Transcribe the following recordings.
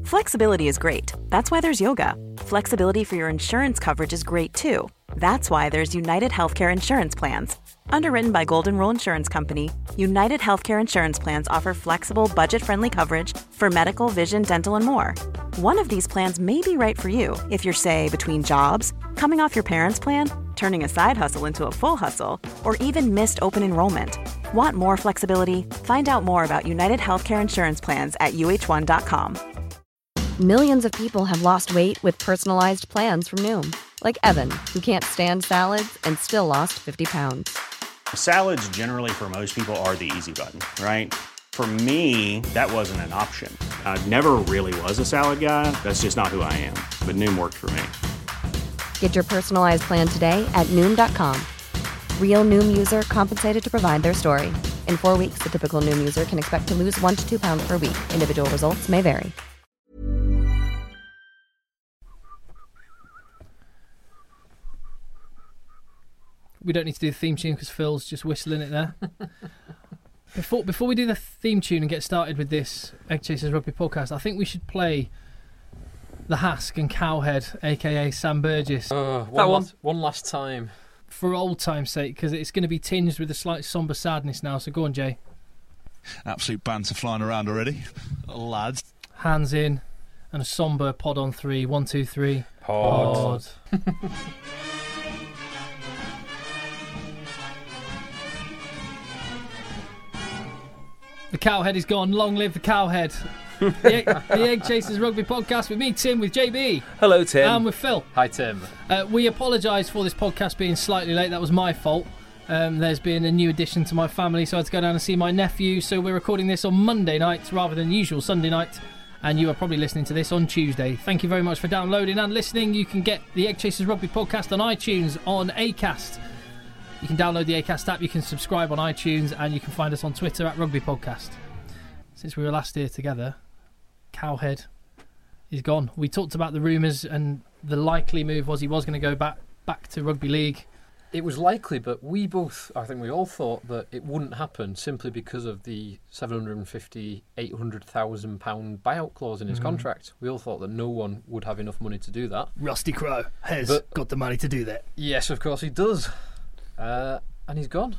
Flexibility is great. That's why there's yoga. Flexibility for your insurance coverage is great too. That's why there's United Healthcare Insurance Plans. Underwritten by Golden Rule Insurance Company, United Healthcare Insurance Plans offer flexible, budget-friendly coverage for medical, vision, dental, and more. One of these plans may be right for you if you're, say, between jobs, coming off your parents' plan, turning a side hustle into a full hustle, or even missed open enrollment. Want more flexibility? Find out more about United Healthcare Insurance Plans at uh1.com. Millions of people have lost weight with personalized plans from Noom. Like Evan, who can't stand salads and still lost 50 pounds. Salads generally for most people are the easy button, right? For me, that wasn't an option. I never really was a salad guy. That's just not who I am. But Noom worked for me. Get your personalized plan today at Noom.com. Real Noom user compensated to provide their story. In 4 weeks, the typical Noom user can expect to lose 1 to 2 pounds per week. Individual results may vary. We don't need to do the theme tune because Phil's just whistling it there. Before we do the theme tune and get started with this Egg Chasers Rugby podcast, I think we should play the Hask and Cowhead, a.k.a. Sam Burgess. One last time. For old time's sake, because it's going to be tinged with a slight sombre sadness now, so go on, Jay. Absolute banter flying around already. Lads. Hands in, and a sombre pod on 3. 1, 2, 3. Pod. The Cowhead is gone. Long live the Cowhead. The Egg Chasers Rugby podcast with me, Tim, with JB. Hello, Tim. And with Phil. Hi, Tim. We apologise for this podcast being slightly late. That was my fault. There's been a new addition to my family, so I had to go down and see my nephew. So we're recording this on Monday night rather than usual Sunday night. And you are probably listening to this on Tuesday. Thank you very much for downloading and listening. You can get the Egg Chasers Rugby podcast on iTunes, on Acast. You can download the Acast app, you can subscribe on iTunes, and you can find us on Twitter at Rugby Podcast. Since we were last here together, Cowhead is gone. We talked about the rumours, and the likely move was he was going to go back to Rugby League. It was likely, but I think we all thought that it wouldn't happen simply because of the £750,000, £800,000 buyout clause in his contract. We all thought that no one would have enough money to do that. Rusty Crowe has got the money to do that. Yes, of course he does. And he's gone.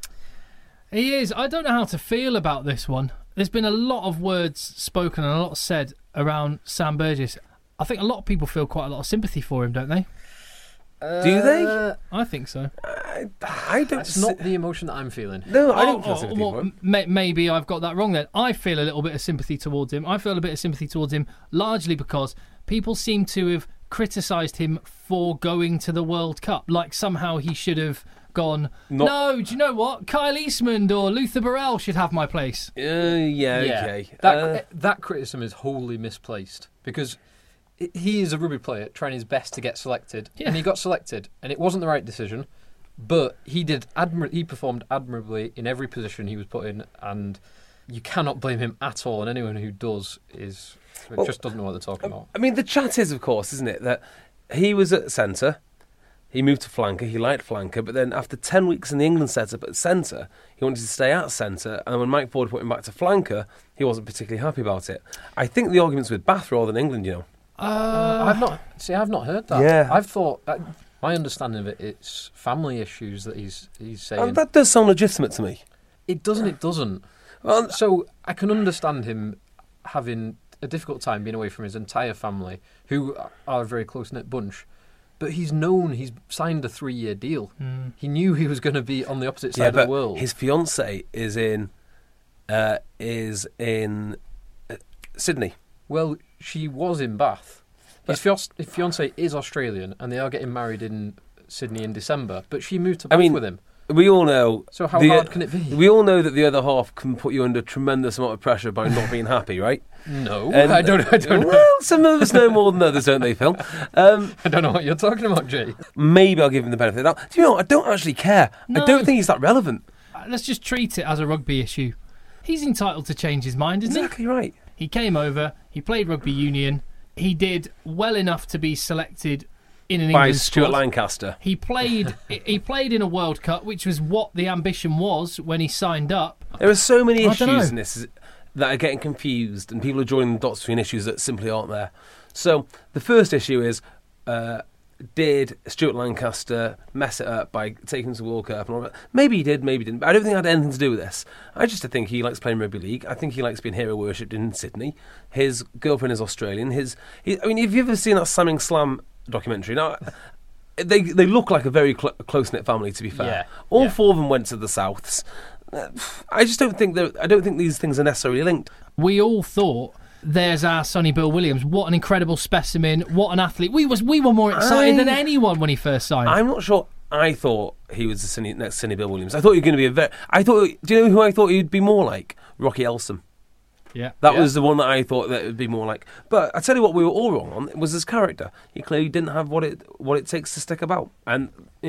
He is. I don't know how to feel about this one. There's been a lot of words spoken and a lot said around Sam Burgess. I think a lot of people feel quite a lot of sympathy for him, don't they? Do they? I think so. I don't. That's not the emotion that I'm feeling. No, I don't feel sympathy for him. Maybe I've got that wrong then. I feel a little bit of sympathy towards him. I feel a bit of sympathy towards him largely because people seem to have criticised him for going to the World Cup. Like somehow he should have gone, no, do you know what? Kyle Eastman or Luther Burrell should have my place. Okay. That criticism is wholly misplaced because he is a rugby player trying his best to get selected, and he got selected, and it wasn't the right decision, but he performed admirably in every position he was put in, and you cannot blame him at all, and anyone who does just doesn't know what they're talking about. I mean, the chat is, of course, isn't it, that he was at centre, he moved to flanker, he liked flanker, but then after 10 weeks in the England setup at centre, he wanted to stay at centre, and when Mike Ford put him back to flanker, he wasn't particularly happy about it. I think the argument's with Bath rather than England, you know. I've not heard that. Yeah. I've thought, my understanding of it's family issues that he's saying. And that does sound legitimate to me. It doesn't. Well, so I can understand him having a difficult time being away from his entire family, who are a very close-knit bunch. But he's signed a 3-year deal. He knew he was going to be on the opposite side of the world. His fiancée is in Sydney. Well, she was in Bath. His fiancée is Australian, and they are getting married in Sydney in December. But she moved to Bath with him. We all know. So how hard can it be? We all know that the other half can put you under tremendous amount of pressure by not being happy, right? No, I don't know. Well, some of us know more than others, don't they, Phil? I don't know what you're talking about, Jay. Maybe I'll give him the benefit of the doubt. Do you know what? I don't actually care. No. I don't think he's that relevant. Let's just treat it as a rugby issue. He's entitled to change his mind, isn't he? Exactly right. He came over, he played rugby union, he did well enough to be selected in an England squad. By Stuart Lancaster. He played in a World Cup, which was what the ambition was when he signed up. There are so many issues in this. that are getting confused and people are joining the dots between issues that simply aren't there. So the first issue is, did Stuart Lancaster mess it up by taking him to the World Cup and all that? Maybe he did, maybe he didn't. But I don't think it had anything to do with this. I just think he likes playing rugby league. I think he likes being hero worshipped in Sydney. His girlfriend is Australian. I mean, have you ever seen that Slamming Slam documentary? Now, they look like a very close-knit family, to be fair. All four of them went to the Souths. I just don't think these things are necessarily linked. We all thought, there's our Sonny Bill Williams. What an incredible specimen. What an athlete. We were more excited than anyone when he first signed. I'm not sure. I thought he was the next Sonny Bill Williams. I thought he was going to be do you know who I thought he'd be more like? Rocky Elsom. Yeah. That was the one that I thought that it would be more like. But I tell you what, we were all wrong on. It was his character. He clearly didn't have what it takes to stick about. And,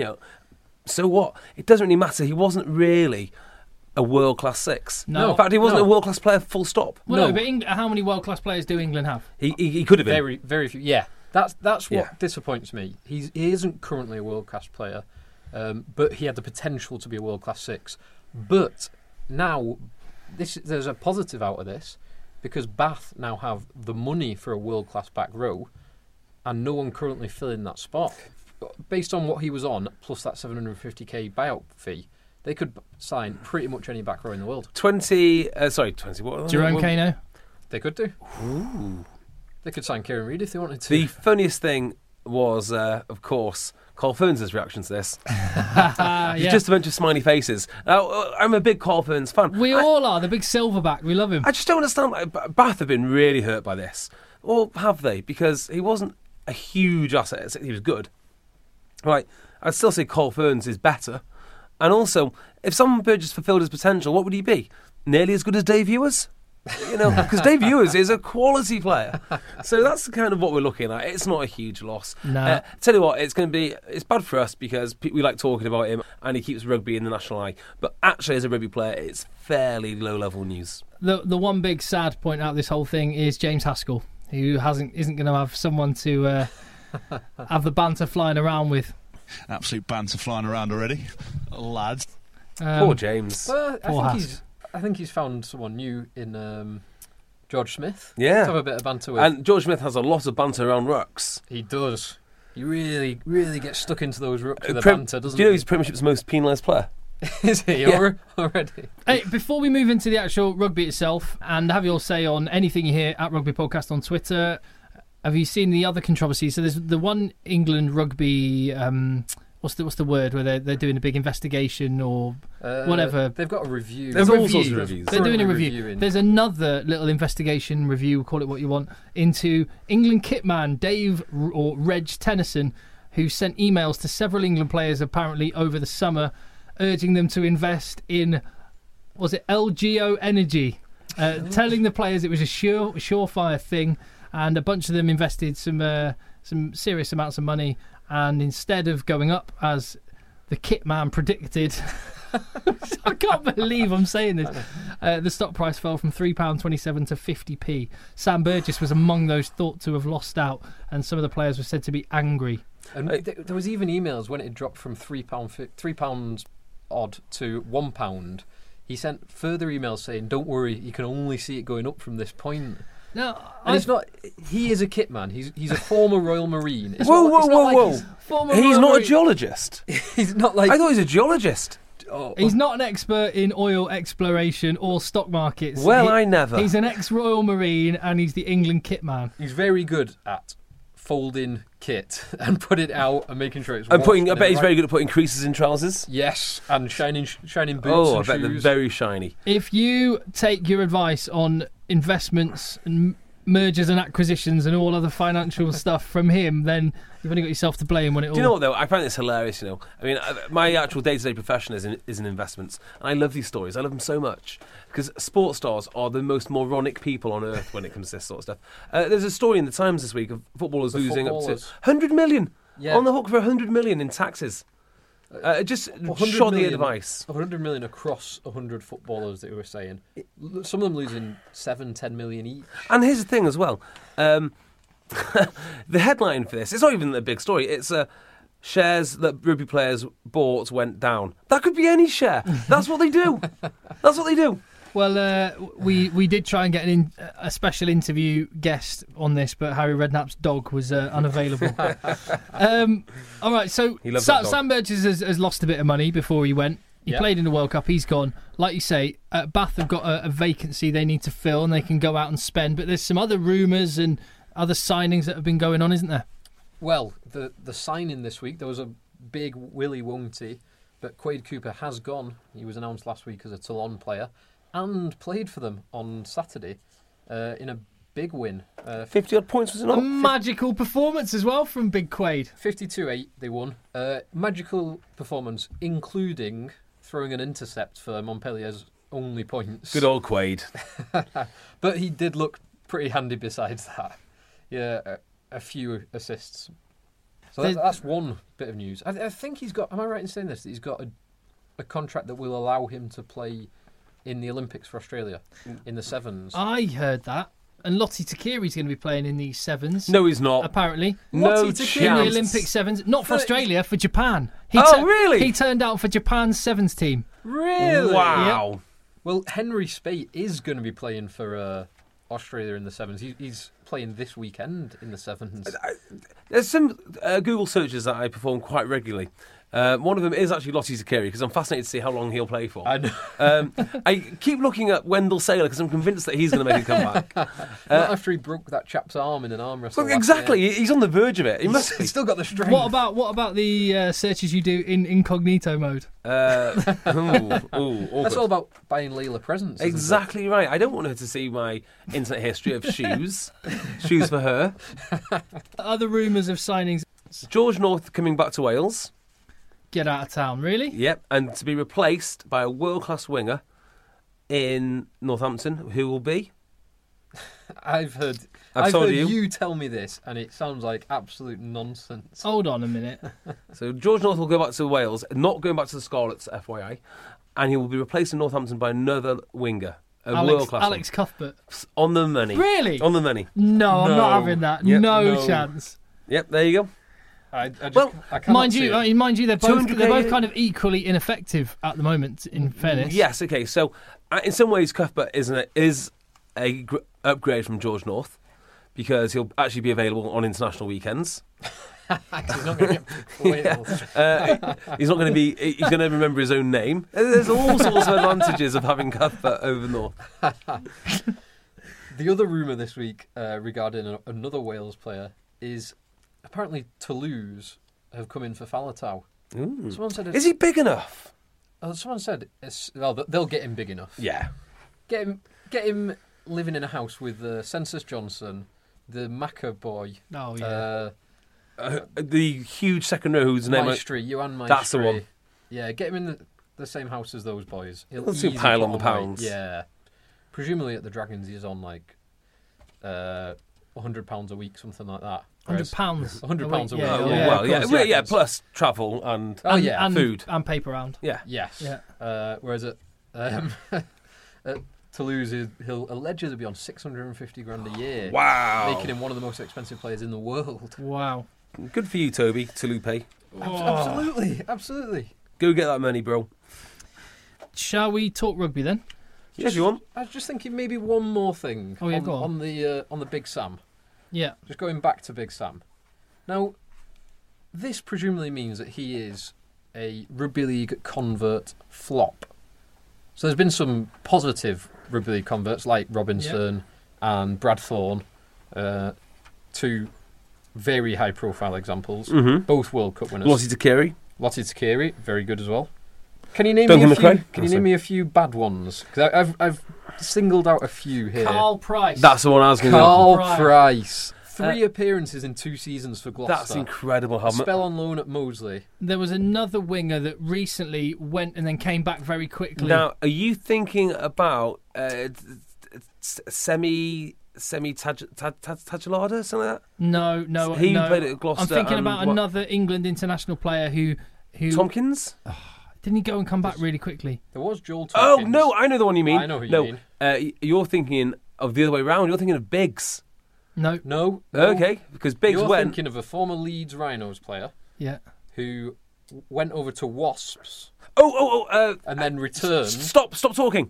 so what? It doesn't really matter. He wasn't really a world-class six. No. In fact, he wasn't a world-class player, full stop. Well, no, but how many world-class players do England have? He could have been. Very, very few. Yeah, that's what disappoints me. He isn't currently a world-class player, but he had the potential to be a world-class six. But now, there's a positive out of this, because Bath now have the money for a world-class back row, and no one currently filling that spot. Based on what he was on, plus that 750k buyout fee, they could sign pretty much any back row in the world. 20. What? Jerome Kano? They could do. Ooh. They could sign Kieran Reid if they wanted to. The funniest thing was, of course, Carl Ferns' reaction to this. It's just a bunch of smiley faces. I'm a big Carl Ferns fan. We all are. The big silverback. We love him. I just don't understand. Bath have been really hurt by this. Or have they? Because he wasn't a huge asset. He was good. Right. I'd still say Carl Ferns is better. And also, if Simon Burgess fulfilled his potential, what would he be? Nearly as good as Dave Ewers? Because Dave Ewers is a quality player. So that's kind of what we're looking at. It's not a huge loss. No. Tell you what, it's bad for us because we like talking about him and he keeps rugby in the national eye. But actually, as a rugby player, it's fairly low-level news. The one big sad point out of this whole thing is James Haskell, who isn't going to have someone to have the banter flying around with. Absolute banter flying around already, lads. Poor James. I think he's found someone new in George Smith. Yeah, to have a bit of banter with. And George Smith has a lot of banter around rucks. He does. He really, really gets stuck into those rucks with the banter, doesn't he? Do you know he's Premiership's most penalised player? Is he already? Hey, before we move into the actual rugby itself and have your say on anything you hear at Rugby Podcast on Twitter. Have you seen the other controversy? So there's the one England rugby. What's the word where they're doing a big investigation or whatever? They've got a review. There's all sorts of reviews. They're doing a review. There's another little investigation review, call it what you want, into England kitman Dave or Reg Tennyson, who sent emails to several England players apparently over the summer, urging them to invest in, was it LGO Energy, telling the players it was a surefire thing. And a bunch of them invested some serious amounts of money, and instead of going up as the kit man predicted, I can't believe I'm saying this, the stock price fell from £3.27 to 50p. Sam Burgess was among those thought to have lost out, and some of the players were said to be angry. And there was even emails when it dropped from £3 odd to £1. He sent further emails saying, "Don't worry, you can only see it going up from this point." No, and it's not. He is a kit man. He's a former Royal Marine. Whoa! He's not a geologist. He's not like. I thought he was a geologist. He's not an expert in oil exploration or stock markets. Well, I never. He's an ex-Royal Marine and he's the England kit man. He's very good at folding kit and putting it out and making sure it's. I bet he's very good at putting creases in trousers. Yes, and shining boots. Oh, I bet they're very shiny. If you take your advice on investments and mergers and acquisitions and all other financial stuff from him, then you've only got yourself to blame when it all... Do you know what, though? I find this hilarious, I mean, my actual day-to-day profession is in investments, and I love these stories. I love them so much, because sports stars are the most moronic people on earth when it comes to this sort of stuff. There's a story in the Times this week of footballers losing up to 100 million, on the hook for 100 million in taxes. Just shoddy advice. 100 million across 100 footballers that we were saying. Some of them losing 7-10 million each. And here's the thing as well. The headline for this, it's not even a big story. It's shares that rugby players bought went down. That could be any share. That's what they do. That's what they do. Well, we did try and get a special interview guest on this, but Harry Redknapp's dog was unavailable. All right, so Sam Burgess has lost a bit of money before he went. He played in the World Cup. He's gone. Like you say, Bath have got a vacancy they need to fill, and they can go out and spend. But there's some other rumours and other signings that have been going on, isn't there? Well, the signing this week, there was a big Willy Wonky, but Quade Cooper has gone. He was announced last week as a Toulon player and played for them on Saturday in a big win. 50-odd points, was it not? A magical performance as well from Big Quade. 52-8 they won. Magical performance, including throwing an intercept for Montpellier's only points. Good old Quade. But he did look pretty handy besides that. Yeah, a few assists. So that's one bit of news. I think he's got, am I right in saying this, that he's got a contract that will allow him to play in the Olympics for Australia, in the sevens. I heard that. And Lottie Takiri's going to be playing in the sevens. No, he's not. Apparently. No chance. chance. In the Olympic sevens. Not for Australia, for Japan. Really? He turned out for Japan's sevens team. Really? Wow. Yep. Well, Henry Spate is going to be playing for Australia in the sevens. He's playing this weekend in the sevens. There's some Google searches that I perform quite regularly. One of them is actually Lottie Takiri, because I'm fascinated to see how long he'll play for. I know. I keep looking at Wendell Saylor because I'm convinced that he's going to make a comeback. Not after he broke that chap's arm in an arm wrestle. Well, exactly. He's on the verge of it. He must be. He's still got the strength. What about the searches you do in incognito mode? That's That's all about buying Layla presents. Exactly right. I don't want her to see my internet history of shoes. Shoes for her. Other rumours of signings. George North coming back to Wales. Get out of town, really? Yep, and to be replaced by a world-class winger in Northampton, who will be? I've heard you tell me this, and it sounds like absolute nonsense. Hold on a minute. So George North will go back to Wales, not going back to the Scarlets, FYI, and he will be replaced in Northampton by another winger, world-class Alex Cuthbert. On the money. Really? On the money. No, I'm not having that. Yep. No chance. Yep, there you go. I mind you, they're both kind of equally ineffective at the moment. In fairness, yes. Okay, so in some ways, Cuthbert is a upgrade from George North because he'll actually be available on international weekends. He's not going to get Wales. He's not going to be. He's going to remember his own name. There's all sorts of advantages of having Cuthbert over North. The other rumour this week regarding another Wales player is apparently Toulouse have come in for Faletau. Someone said, is he big enough? Someone said, they'll get him big enough. Yeah. Get him living in a house with Census Johnson, the Macca boy. Oh, yeah. The huge second row whose name... Johan Maestri. That's the one. Yeah, get him in the same house as those boys. Let's see pile on the pounds. Yeah. Presumably at the Dragons he is on like £100 a week, something like that. £100. £100 a week. Yeah, plus travel and food. And paper round. Yeah. Yes. Yeah. Whereas at Toulouse, he'll allegedly be on 650 grand a year. Wow. Making him one of the most expensive players in the world. Wow. Good for you, Toby, Touloupe. Absolutely. Go get that money, bro. Shall we talk rugby then? Yes, you want. I was just thinking maybe one more thing. Oh, yeah, go on the Big Sam. Yeah. Just going back to Big Sam. Now, this presumably means that he is a rugby league convert flop. So there's been some positive rugby league converts like Robinson and Brad Thorne, two very high-profile examples, both World Cup winners. Lottie Takiri, very good as well. Can you name me a few bad ones? Because I've singled out a few here. Carl Price. That's the one I was going to Carl Price. 3 appearances in 2 seasons for Gloucester. That's incredible. A spell on loan at Moseley. There was another winger that recently went and then came back very quickly. Now, are you thinking about Semi Tagelada, something like that? No. He played at Gloucester. I'm thinking about another England international player who Tompkins? Didn't he go and come back really quickly? There was Joel Tompkins. Oh, no, I know the one you mean. I know who you mean. You're thinking of the other way round. You're thinking of Biggs. No. Okay, because Biggs You're went... thinking of a former Leeds Rhinos player. Yeah. Who went over to Wasps, and then returned. Stop talking.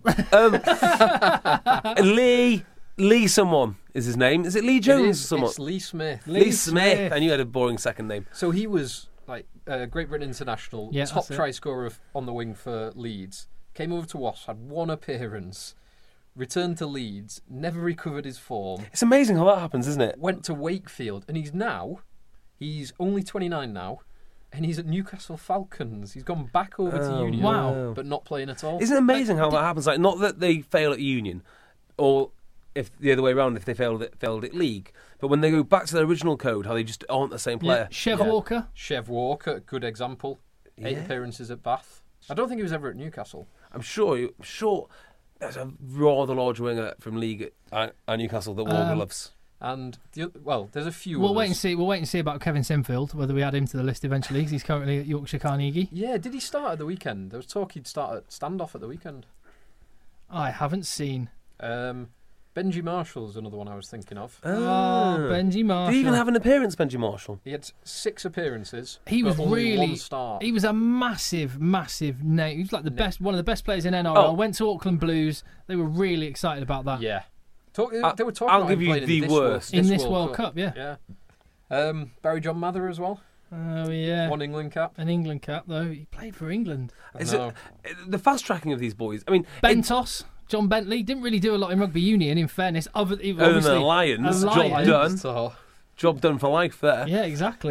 Lee someone is his name. Is it Lee Jones or someone? It's Lee Smith. Lee Smith. I knew he had a boring second name. So he was like Great Britain international, top try scorer on the wing for Leeds. Came over to Wasps, had one appearance, returned to Leeds, never recovered his form. It's amazing how that happens, isn't it? Went to Wakefield, and he's only 29 now, and he's at Newcastle Falcons. He's gone back over to Union, but not playing at all. Isn't it amazing how that happens? Like, not that they fail at Union, or if the other way around, if they failed at League, but when they go back to their original code, how they just aren't the same player. Chev Walker. Chev Walker, good example. 8 appearances at Bath. I don't think he was ever at Newcastle. I'm sure there's a rather large winger from League at Newcastle that Walker loves. And there's a few. We'll wait and see. We'll wait and see about Kevin Sinfield, whether we add him to the list eventually. Because he's currently at Yorkshire Carnegie. Yeah, did he start at the weekend? There was talk he'd start at standoff at the weekend. I haven't seen. Benji Marshall's another one I was thinking of. Benji Marshall. Did he even have an appearance, Benji Marshall? He had 6 appearances. He was only really. one start. He was a massive name. He was like one of the best players in NRL. Went to Auckland Blues. They were really excited about that. Yeah. They were talking I'll about give him you playing the in worst. in this World Cup, yeah. Barry John Mather as well. Oh, yeah. One England cap. An England cap, though. He played for England. The fast tracking of these boys. I mean, Bentos, John Bentley, didn't really do a lot in rugby union, in fairness. Other than the Lions, job done. Job done for life there. Yeah, exactly.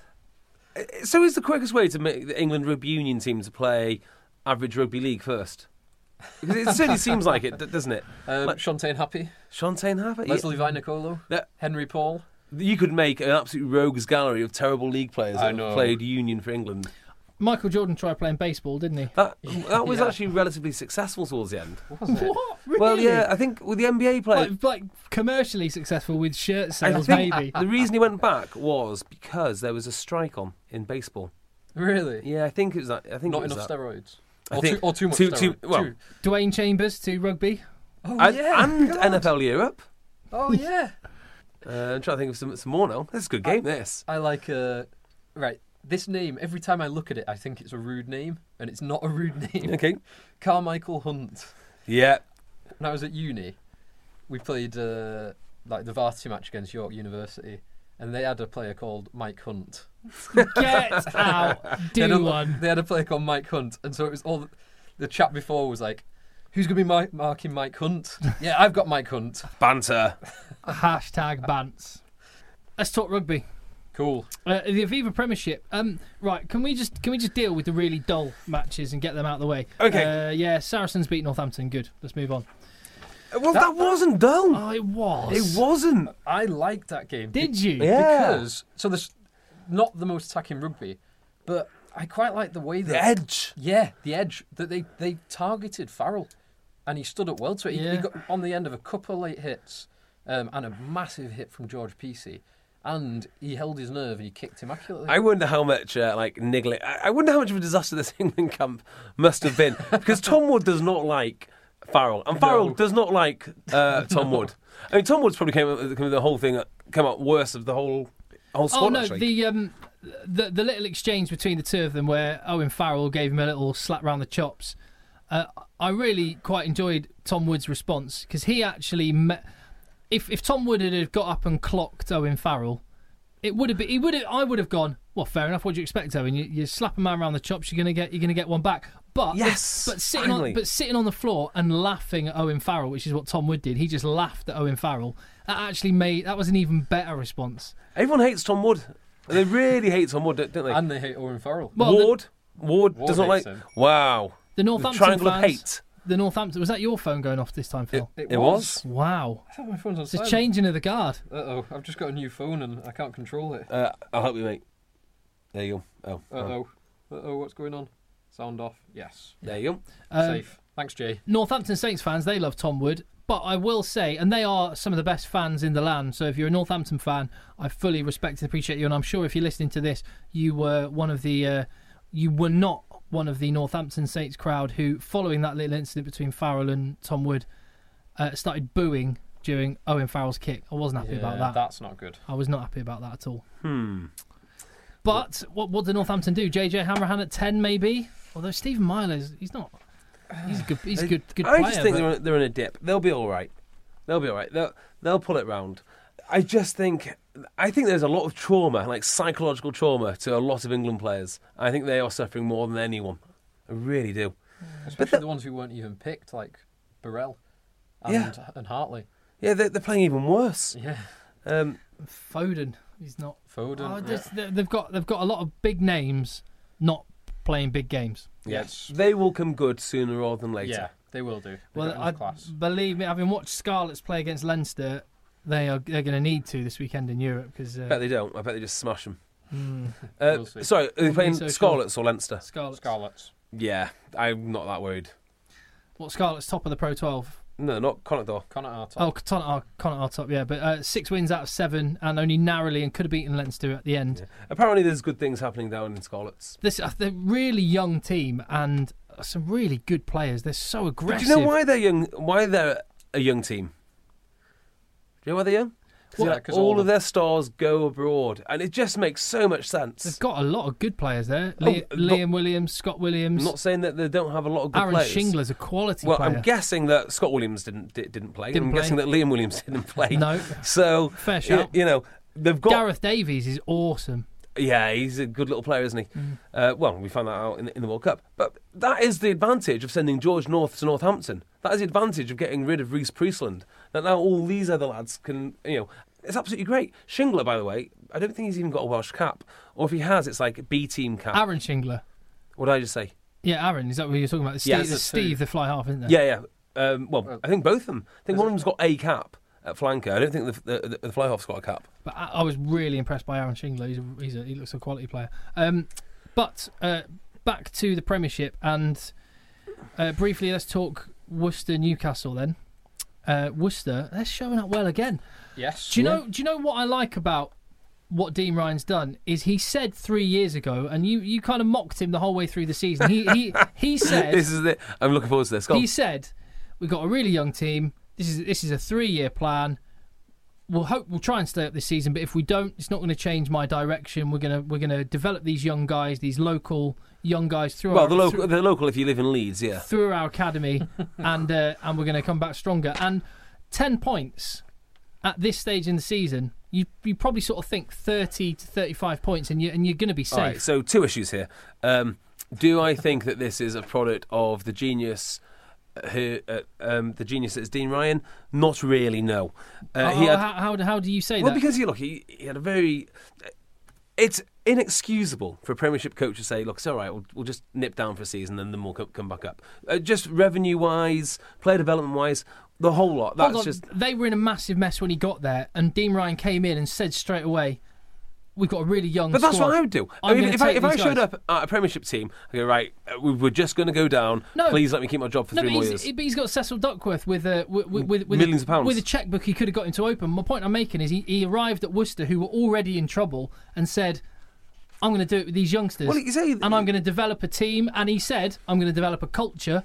So is the quickest way to make the England rugby union team to play average rugby league first? Because it certainly seems like it, doesn't it? Shantaine Happy. Yeah. Leslie Vainicolo. Henry Paul. You could make an absolute rogues gallery of terrible league players that have played union for England. Michael Jordan tried playing baseball, didn't he? That was actually relatively successful towards the end. Was it? What? Really? Well, yeah, I think with the NBA players... Like commercially successful with shirt sales, maybe. The reason he went back was because there was a strike on in baseball. Really? Yeah, I think it was that. I think not it was enough that. steroids. Or too much steroids. Dwayne Chambers to rugby. And NFL Europe. Oh, yeah. I'm trying to think of some more now. This is a good game, this. I like... this name, every time I look at it, I think it's a rude name, and it's not a rude name. Okay. Carmichael Hunt. Yeah. When I was at uni, we played the varsity match against York University, and they had a player called Mike Hunt. Get out. They had a player called Mike Hunt, and so it was all... The chat before was like, who's going to be marking Mike Hunt? Yeah, I've got Mike Hunt. Banter. Hashtag bants. Let's talk rugby. Cool. The Aviva Premiership. Right, can we just deal with the really dull matches and get them out of the way? Okay. Saracens beat Northampton. Good. Let's move on. Well, that wasn't dull. Oh, it was. It wasn't. I liked that game. Did you? Yeah. Because there's not the most attacking rugby, but I quite like the way that... The edge. Yeah, the edge. That they targeted Farrell, and he stood up well to it. He got on the end of a couple of late hits and a massive hit from George Peacey. And he held his nerve and he kicked immaculately. I wonder how much niggling. I wonder how much of a disaster this England camp must have been, because Tom Wood does not like Farrell, and Farrell does not like Tom Wood. I mean, Tom Wood's probably came out worse of the whole squad. Oh no, actually. the little exchange between the two of them, where Owen Farrell gave him a little slap round the chops. I really quite enjoyed Tom Wood's response, because he actually met. If Tom Wood had got up and clocked Owen Farrell, I would have gone, well, fair enough. What do you expect, Owen? You slap a man around the chops, you're gonna get one back. But sitting on the floor and laughing at Owen Farrell, which is what Tom Wood did. He just laughed at Owen Farrell. That was an even better response. Everyone hates Tom Wood. They really hate Tom Wood, don't they? And they hate Owen Farrell. Well, Ward does not like him. Wow. The Northampton triangle fans, of hate. The Northampton. Was that your phone going off this time, Phil? It was. Wow. I thought my phone's on It's a silent. changing of the guard. I've just got a new phone and I can't control it. I'll help you, mate. There you go. What's going on? Sound off. Yes. There you go. Safe. Thanks, Jay. Northampton Saints fans, they love Tom Wood. But I will say, and they are some of the best fans in the land, so if you're a Northampton fan, I fully respect and appreciate you, and I'm sure if you're listening to this, you were not one of the Northampton Saints crowd who, following that little incident between Farrell and Tom Wood, started booing during Owen Farrell's kick. I wasn't happy about that. That's not good. I was not happy about that at all. But what did Northampton do? JJ Hanrahan at 10, maybe. Although Stephen Myler's, he's not. He's a good. He's a good player. I just think they're in a dip. They'll be all right. They'll pull it round. I think there's a lot of trauma, like psychological trauma, to a lot of England players. I think they are suffering more than anyone. I really do. Especially the ones who weren't even picked, like Burrell and Hartley. Yeah, they're playing even worse. Yeah. Foden, he's not. Foden. They've got a lot of big names not playing big games. Yes. They will come good sooner rather than later. Yeah, they will do. Believe me, having watched Scarlets play against Leinster, they're going to need to this weekend in Europe because. I bet they don't. I bet they just smash them. We'll see. Sorry, are they playing so Scarlets or Leinster? Scarlets. Yeah, I'm not that worried. What, Scarlets top of the Pro 12? No, not Connacht. Connacht. Oh, Connacht are top, yeah. But 6 wins out of 7 and only narrowly and could have beaten Leinster at the end. Yeah. Apparently there's good things happening down in Scarlets. They're a really young team and some really good players. They're so aggressive. But do you know why they're young? Why they're a young team? Do you know why they're young? Because all of their stars go abroad, and it just makes so much sense. They've got a lot of good players there. Liam Williams, Scott Williams. I'm not saying that they don't have a lot of good Aaron players. Shingler's a quality player. player. I'm guessing that Scott Williams didn't play. I'm guessing that Liam Williams didn't play. No. So fair shout. They've got Gareth Davies is awesome. Yeah, he's a good little player, isn't he? Well, we found that out in the World Cup. But that is the advantage of sending George North to Northampton. That is the advantage of getting rid of Reece Priestland. That now all these other lads can, it's absolutely great. Shingler, by the way, I don't think he's even got a Welsh cap. Or if he has, it's like a B-team cap. Aaron Shingler. What did I just say? Yeah, Aaron, is that what you're talking about? Steve, the fly half, isn't there? Yeah. I think both of them. I think one of them's got a cap at flanker. I don't think the fly half's got a cap. But I was really impressed by Aaron Shingler. He looks a quality player. But back to the Premiership and briefly let's talk Worcester-Newcastle then. Worcester, they're showing up well again. Yes. Do you know what I like about what Dean Ryan's done? Is he said 3 years ago, and you kind of mocked him the whole way through the season. He said this is it. I'm looking forward to this. He said we've got a really young team. This is a 3-year plan. We'll try and stay up this season, but if we don't, it's not going to change my direction. We're gonna develop these young guys, these local young guys through. Well, the local if you live in Leeds, yeah. Through our academy, and we're going to come back stronger. And 10 points at this stage in the season, you probably sort of think 30 to 35 points, and you're going to be safe. All right, so 2 issues here. Do I think that this is a product of the genius? The genius that is Dean Ryan? Not really, no. How do you say that? Well, because he had a very... It's inexcusable for a Premiership coach to say, look, it's all right, we'll just nip down for a season and then we'll come back up. Just revenue-wise, player development-wise, the whole lot. They were in a massive mess when he got there, and Dean Ryan came in and said straight away, we've got a really young But that's squad. what I would do. If I showed up at a Premiership team, I go, right, we're just going to go down. No, please let me keep my job for 3 more years. But he's got Cecil Duckworth with millions of pounds. With a chequebook he could have got him to open. My point I'm making is he arrived at Worcester, who were already in trouble, and said, I'm going to do it with these youngsters. Well, and I'm going to develop a team. And he said, I'm going to develop a culture.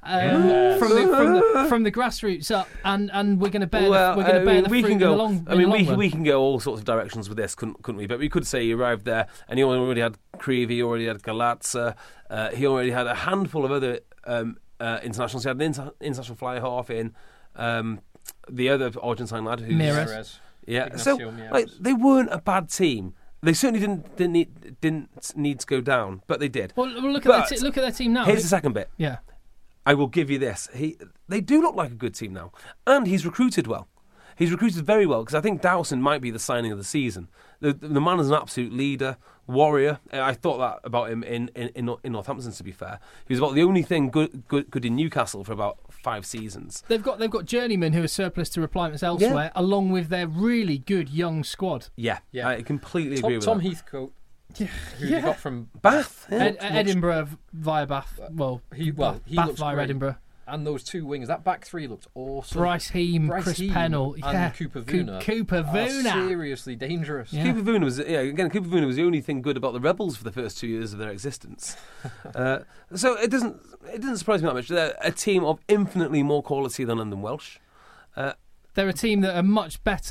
From the grassroots up, and we're going to bear the fruit in the long run. We can go all sorts of directions with this, couldn't we? But we could say he arrived there and he already had Creevy, he already had Galatza, he already had a handful of other internationals. He had an international fly half in, the other Argentine lad who's Mieres. Yeah, Ignacio so Mieres. They weren't a bad team. They certainly didn't need to go down, but they did. Well, look at their team now. Here's the second bit. Yeah. I will give you this. They do look like a good team now. And he's recruited well. He's recruited very well, because I think Dowson might be the signing of the season. The man is an absolute leader, warrior. I thought that about him in Northampton, to be fair. He was about the only thing good in Newcastle for about 5 seasons. They've got journeymen who are surplus to replacements elsewhere, along with their really good young squad. Yeah. I completely agree with Tom that. Heathcote. Who they got from Bath? Edinburgh via Bath. He Bath looks via great. Edinburgh. And those 2 wings, that back 3 looked awesome. Bryce Heem, Chris Pennell, and Cooper Vuna. Cooper Vuna, seriously dangerous. Yeah. Cooper Vuna was the only thing good about the Rebels for the first 2 years of their existence. So it doesn't surprise me that much. They're a team of infinitely more quality than London Welsh. They're a team that are much better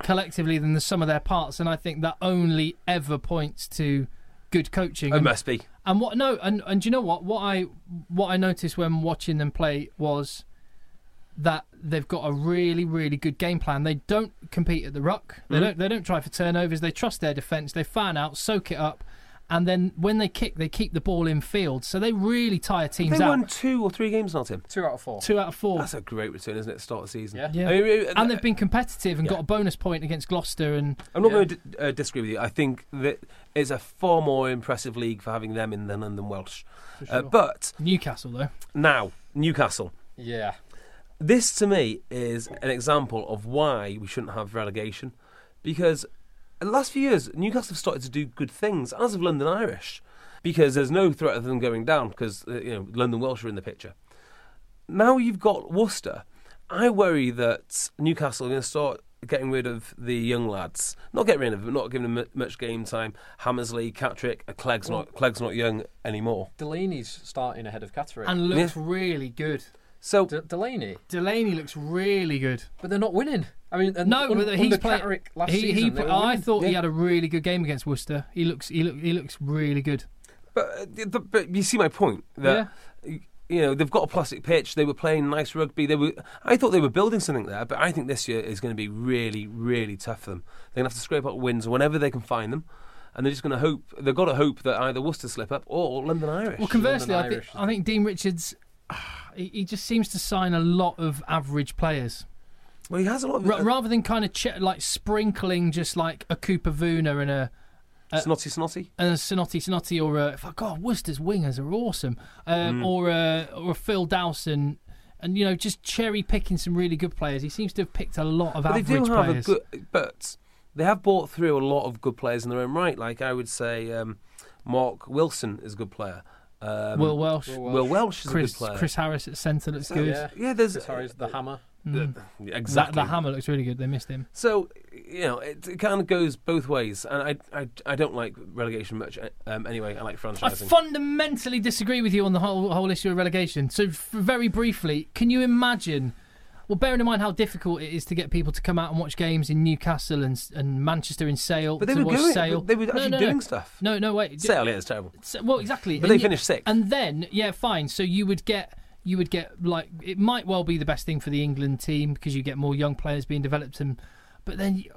collectively than the sum of their parts, and I think that only ever points to good coaching. It must be. And what? No, and do you know what? What I noticed when watching them play was that they've got a really, really good game plan. They don't compete at the ruck. They don't try for turnovers. They trust their defence. They fan out, soak it up, and then when they kick, they keep the ball in field. So they really tire teams out. They won 2 or 3 games, not Tim? 2 out of 4. 2 out of 4. That's a great return, isn't it? Start of the season. Yeah. I mean, and they've been competitive and got a bonus point against Gloucester. And I'm not going to disagree with you. I think that it's a far more impressive league for having them in than London Welsh. Sure. But Newcastle, though. Now, Newcastle. Yeah. This, to me, is an example of why we shouldn't have relegation. Because in the last few years, Newcastle have started to do good things, as have London Irish. Because there's no threat of them going down, because London Welsh are in the picture. Now you've got Worcester. I worry that Newcastle are going to start getting rid of the young lads. Not getting rid of them, not giving them much game time. Hammersley, Catterick, Clegg's not young anymore. Delaney's starting ahead of Catterick. And looks really good. So Delaney looks really good, but they're not winning. I mean, but he's playing last season. I thought he had a really good game against Worcester. He looks really good. But you see my point that they've got a plastic pitch. They were playing nice rugby. I thought they were building something there. But I think this year is going to be really, really tough for them. They're going to have to scrape up wins whenever they can find them. And they're just going to hope. They've got to hope that either Worcester slip up or London Irish. Well, conversely, I think Dean Richards. He just seems to sign a lot of average players. Well, he has a lot of... rather than kind of sprinkling just like a Cooper Vuna and a Snotty. And a Snotty or a... Worcester's wingers are awesome. Or a Phil Dowson. And, just cherry-picking some really good players. He seems to have picked a lot of average players. But they have brought through a lot of good players in their own right. Like, I would say Mark Wilson is a good player. Will Welsh is a good player. Chris Harris at centre looks good. Yeah, there's Chris Harris, the hammer. Exactly. The hammer looks really good. They missed him. So it kind of goes both ways, and I don't like relegation much. Anyway, I like franchising. I fundamentally disagree with you on the whole issue of relegation. So very briefly, can you imagine? Well, bearing in mind how difficult it is to get people to come out and watch games in Newcastle and Manchester in Sale. But they were actually doing stuff. No, wait. Sale, it's terrible. Well, exactly. But they finished 6th. And then, fine. So you would get like, it might well be the best thing for the England team because you get more young players being developed. But then,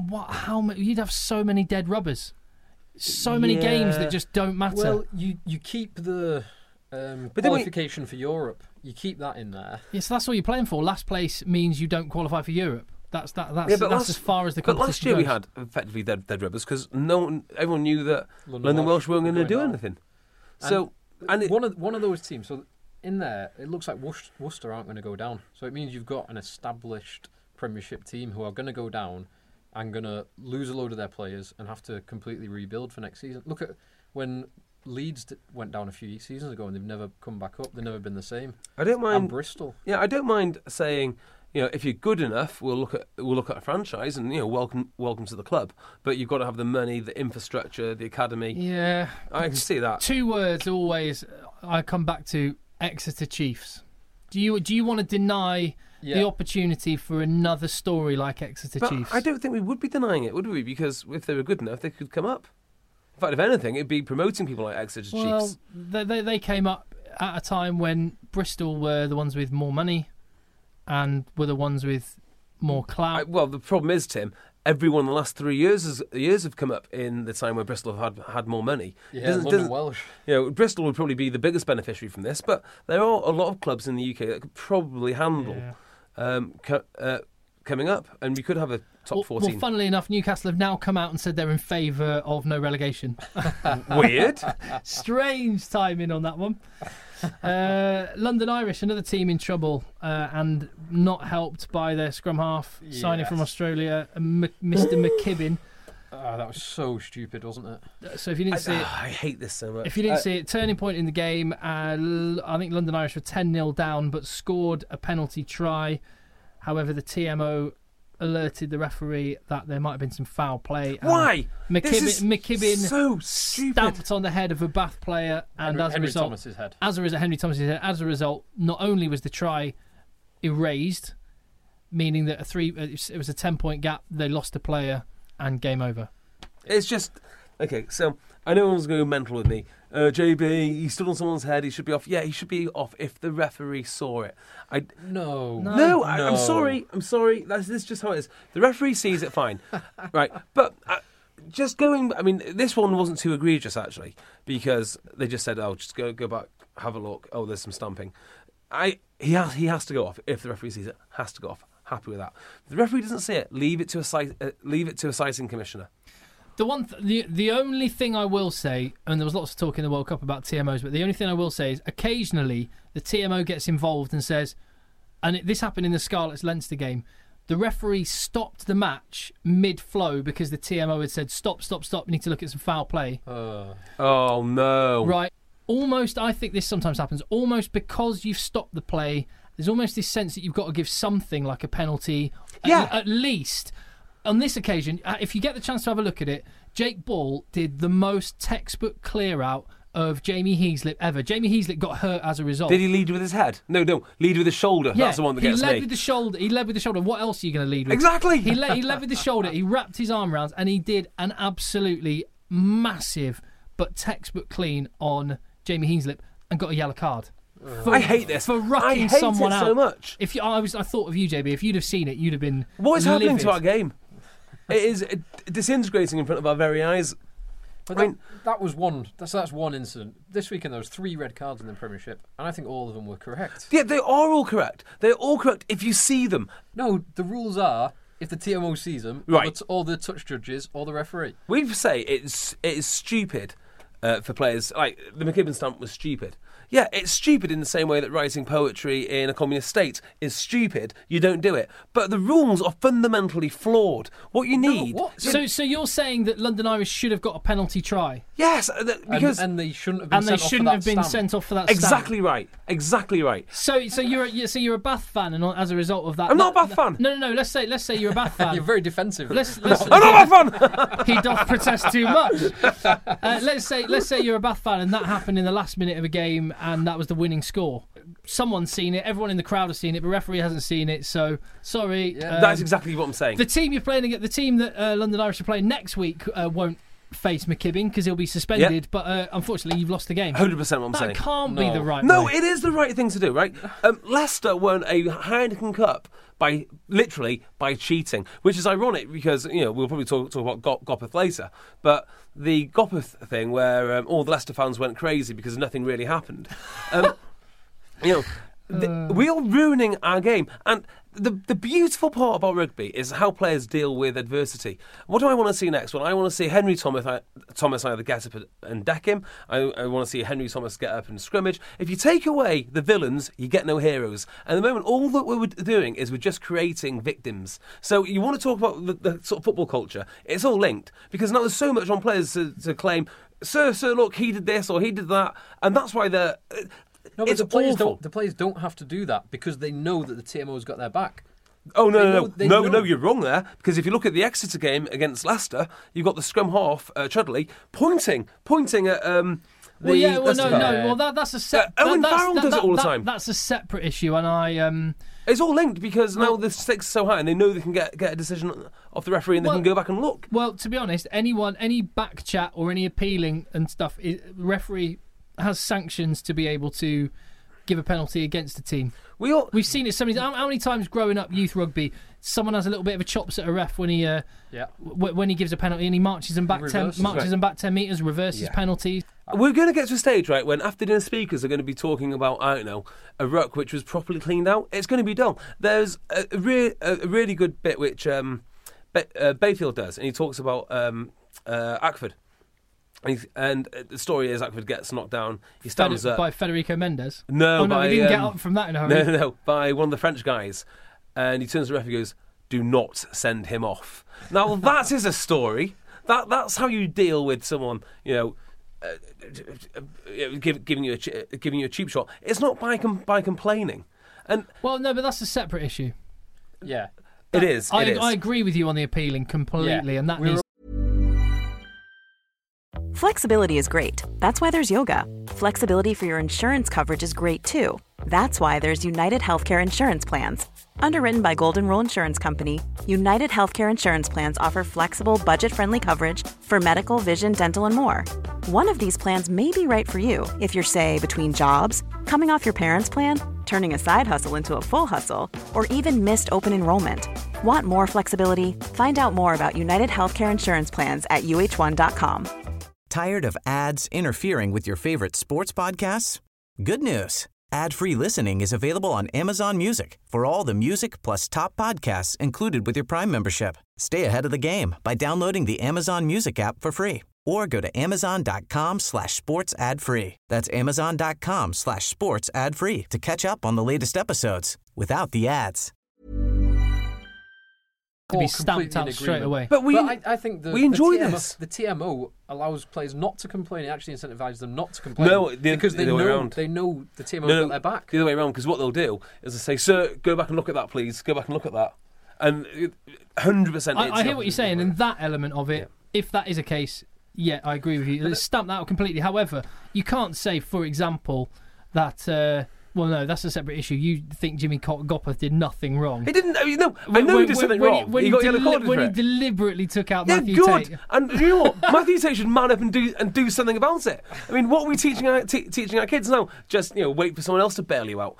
you'd have so many dead rubbers, so many games that just don't matter. Well, you keep the qualification for Europe. You keep that in there. Yeah, so that's what you're playing for. Last place means you don't qualify for Europe. That's as far as the competition But last year goes. we had effectively dead rubbers because everyone knew that London Welsh weren't going to do anything. So one of those teams. So in there, it looks like Worcester aren't going to go down. So it means you've got an established Premiership team who are going to go down and going to lose a load of their players and have to completely rebuild for next season. Look at when Leeds went down a few seasons ago and they've never come back up. They've never been the same. I don't mind. And Bristol. Yeah, I don't mind saying, if you're good enough, we'll look at a franchise and welcome to the club. But you've got to have the money, the infrastructure, the academy. Yeah, I can see that. 2 words always I come back to: Exeter Chiefs. Do you want to deny the opportunity for another story like Exeter Chiefs? I don't think we would be denying it, would we? Because if they were good enough, they could come up. In fact, if anything, it'd be promoting people like Exeter Chiefs. They came up at a time when Bristol were the ones with more money and were the ones with more clout. The problem is, Tim, everyone in the last 3 years have come up in the time where Bristol have had more money. Yeah, London Welsh. Bristol would probably be the biggest beneficiary from this, but there are a lot of clubs in the UK that could probably handle coming up, and we could have a top 14. Well, funnily enough, Newcastle have now come out and said they're in favour of no relegation. Weird. Strange timing on that one. London Irish, another team in trouble, and not helped by their scrum half signing from Australia, Mr. McKibbin. That was so stupid, wasn't it? So if you didn't see it, I hate this so much. If you didn't see it, turning point in the game. I think London Irish were 10-0 down, but scored a penalty try. However, the TMO alerted the referee that there might have been some foul play. Why? McKibbin so stupid. Stamped on the head of a Bath player, and Henry Thomas's head. Henry Thomas's head. As a result, not only was the try erased, meaning that it was a 10-point gap. They lost a player and game over. It's just okay. So I know everyone's going mental with me. JB, he stood on someone's head. He should be off. Yeah, he should be off if the referee saw it. No. I'm sorry. This is just how it is. The referee sees it, fine, right? But just going. I mean, this one wasn't too egregious actually, because they just said, "Oh, just go back, have a look. Oh, there's some stamping." He has to go off if the referee sees it. Has to go off. Happy with that. If the referee doesn't see it, leave it to a citing commissioner. The only thing I will say, and there was lots of talk in the World Cup about TMOs, but the only thing I will say is occasionally the TMO gets involved and says, and this happened in the Scarlets Leinster game, the referee stopped the match mid-flow because the TMO had said, stop, you need to look at some foul play. Oh, no. Right. Almost, I think this sometimes happens, almost because you've stopped the play, there's almost this sense that you've got to give something like a penalty, at least. On this occasion, if you get the chance to have a look at it, Jake Ball did the most textbook clear-out of Jamie Heaslip ever. Jamie Heaslip got hurt as a result. Did he lead with his head? No, lead with his shoulder. Yeah, that's the one that gets me. He led with the shoulder. What else are you going to lead with? Exactly. He led with the shoulder. He wrapped his arm around, and he did an absolutely massive but textbook clean on Jamie Heaslip and got a yellow card. I hate this. For rucking someone out so much. I thought of you, JB. If you'd have seen it, you'd have been What is happening livid. to our game? It is disintegrating in front of our very eyes. But that was one. That's one incident. This weekend there was 3 red cards in the Premiership, and I think all of them were correct. Yeah, they are all correct. They're all correct if you see them. No, the rules are if the TMO sees them, right, or the touch judges, or the referee. We say it is stupid for players. Like the McKibben stamp was stupid. Yeah, it's stupid in the same way that writing poetry in a communist state is stupid. You don't do it. But the rules are fundamentally flawed. What you need... No, what? So you're saying that London Irish should have got a penalty try? Yes, because... And they shouldn't have been sent off for that Exactly right. Exactly right. So you're a Bath fan, and as a result of that... I'm not a Bath fan. No. Let's say you're a Bath fan. You're very defensive. I'm not a Bath fan! He doth protest too much. Let's say you're a Bath fan, and that happened in the last minute of a game, and that was the winning score. Someone's seen it, everyone in the crowd has seen it, but the referee hasn't seen it, so sorry. Yeah. That's exactly what I'm saying. The team that London Irish are playing next week won't face McKibben because he'll be suspended, but unfortunately you've lost the game. 100% what I'm saying. That can't be the right way. No, it is the right thing to do, right? Leicester won a Heineken Cup by cheating, which is ironic because we'll probably talk about Gopeth later, but the Gopeth thing where all the Leicester fans went crazy because nothing really happened. We're ruining our game, and the beautiful part about rugby is how players deal with adversity. What do I want to see next? Well, I want to see Henry Thomas either get up and deck him. I want to see Henry Thomas get up and scrimmage. If you take away the villains, you get no heroes. And at the moment, all that we're doing is we're just creating victims. So you want to talk about the sort of football culture. It's all linked, because now there's so much on players to claim, Sir, look, he did this or he did that. And that's why they're... No, but it's the players don't have to do that because they know that the TMO's got their back. Oh, no, you're wrong there. Because if you look at the Exeter game against Leicester, you've got the scrum half, Chudley, pointing at... that's a separate... Owen Farrell does it all the time. That's a separate issue, and I... It's all linked because now the stakes are so high and they know they can get a decision off the referee and they can go back and look. Well, to be honest, any back chat or any appealing and stuff, referee has sanctions to be able to give a penalty against the team. We've seen it so many times. How many times growing up youth rugby, someone has a little bit of a chops at a ref when he gives a penalty and he marches them back 10 metres, reverses penalties. We're going to get to a stage, right, when after dinner speakers are going to be talking about, I don't know, a ruck which was properly cleaned out. It's going to be dull. There's a really good bit which Bayfield does, and he talks about Ackford. And the story is Ackford gets knocked down. He stands up by Federico Mendes. No, he didn't get up from that in a hurry. No, by one of the French guys, and he turns to the referee and goes, "Do not send him off." Now that is a story. That's how you deal with someone, giving you a cheap shot. It's not by complaining. And well, no, but that's a separate issue. Yeah, it is. I agree with you on the appealing completely, and that needs. Flexibility is great. That's why there's yoga. Flexibility for your insurance coverage is great too. That's why there's United Healthcare Insurance Plans. Underwritten by Golden Rule Insurance Company, United Healthcare Insurance Plans offer flexible, budget-friendly coverage for medical, vision, dental, and more. One of these plans may be right for you if you're, say, between jobs, coming off your parents' plan, turning a side hustle into a full hustle, or even missed open enrollment. Want more flexibility? Find out more about United Healthcare Insurance Plans at uh1.com. Tired of ads interfering with your favorite sports podcasts? Good news. Ad-free listening is available on Amazon Music for all the music plus top podcasts included with your Prime membership. Stay ahead of the game by downloading the Amazon Music app for free or go to amazon.com/sports ad free. That's amazon.com/sports ad free to catch up on the latest episodes without the ads. To be stamped out straight away. But I think we enjoy this. The TMO allows players not to complain. It actually incentivises them not to complain. No, because they know the TMO got their back. The other way around, because what they'll do is they say, "Sir, go back and look at that, please. Go back and look at that." And 100%. I hear what you're saying, and that element of it, if that is a case, yeah, I agree with you. It's stamped out completely. However, you can't say, for example, that. Well, no, that's a separate issue. You think Jimmy Gopperth did nothing wrong? He didn't. I know he did something wrong. He got yellow carded for it. When he deliberately took out Matthew good. Tate. And you know what? Matthew Tate should man up and do something about it. I mean, what are we teaching our kids now? Just wait for someone else to bail you out.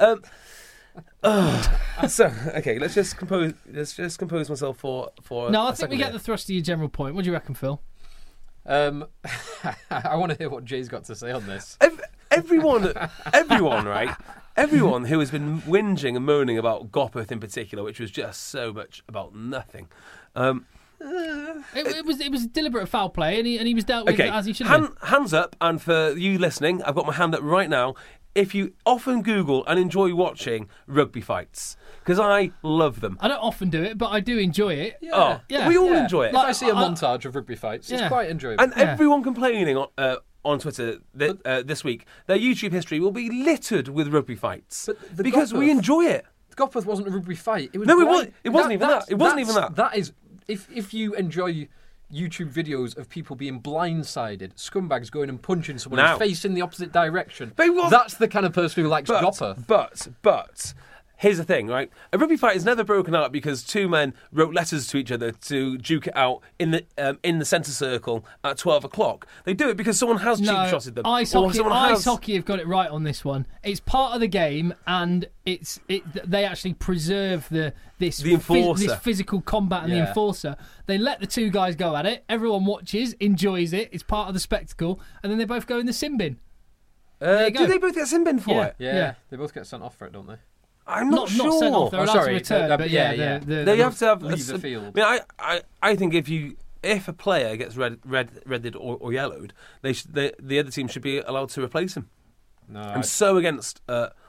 So okay, let's just compose myself for. No, I think we get the thrust of your general point. What do you reckon, Phil? I want to hear what Jay's got to say on this. Everyone, right? Everyone who has been whinging and moaning about Gopperth in particular, which was just so much about nothing. It was a deliberate foul play, and he was dealt with as he should have been. Hands up, and for you listening, I've got my hand up right now. If you often Google and enjoy watching rugby fights, because I love them. I don't often do it, but I do enjoy it. Yeah. We all enjoy it. If I see a montage of rugby fights, it's quite enjoyable. And everyone complaining on Twitter this week, their YouTube history will be littered with rugby fights because we enjoy it. Gopperth wasn't a rugby fight. It wasn't even that. It wasn't even that. That is, if you enjoy YouTube videos of people being blindsided, scumbags going and punching someone and facing the opposite direction, that's the kind of person who likes Gopperth. But here's the thing, right? A rugby fight is never broken out because two men wrote letters to each other to duke it out in the centre circle at 12 o'clock. They do it because someone has cheap-shotted them. Ice hockey have got it right on this one. It's part of the game, and they actually preserve this physical combat and the enforcer. They let the two guys go at it. Everyone watches, enjoys it. It's part of the spectacle, and then they both go in the sin bin. Do they both get sin bin for it? Yeah, they both get sent off for it, don't they? I'm not sure. Not sent off. They're allowed to return, but they have to have leave the field. I mean, I think if a player gets redded or yellowed, the other team should be allowed to replace him. No, I'm so against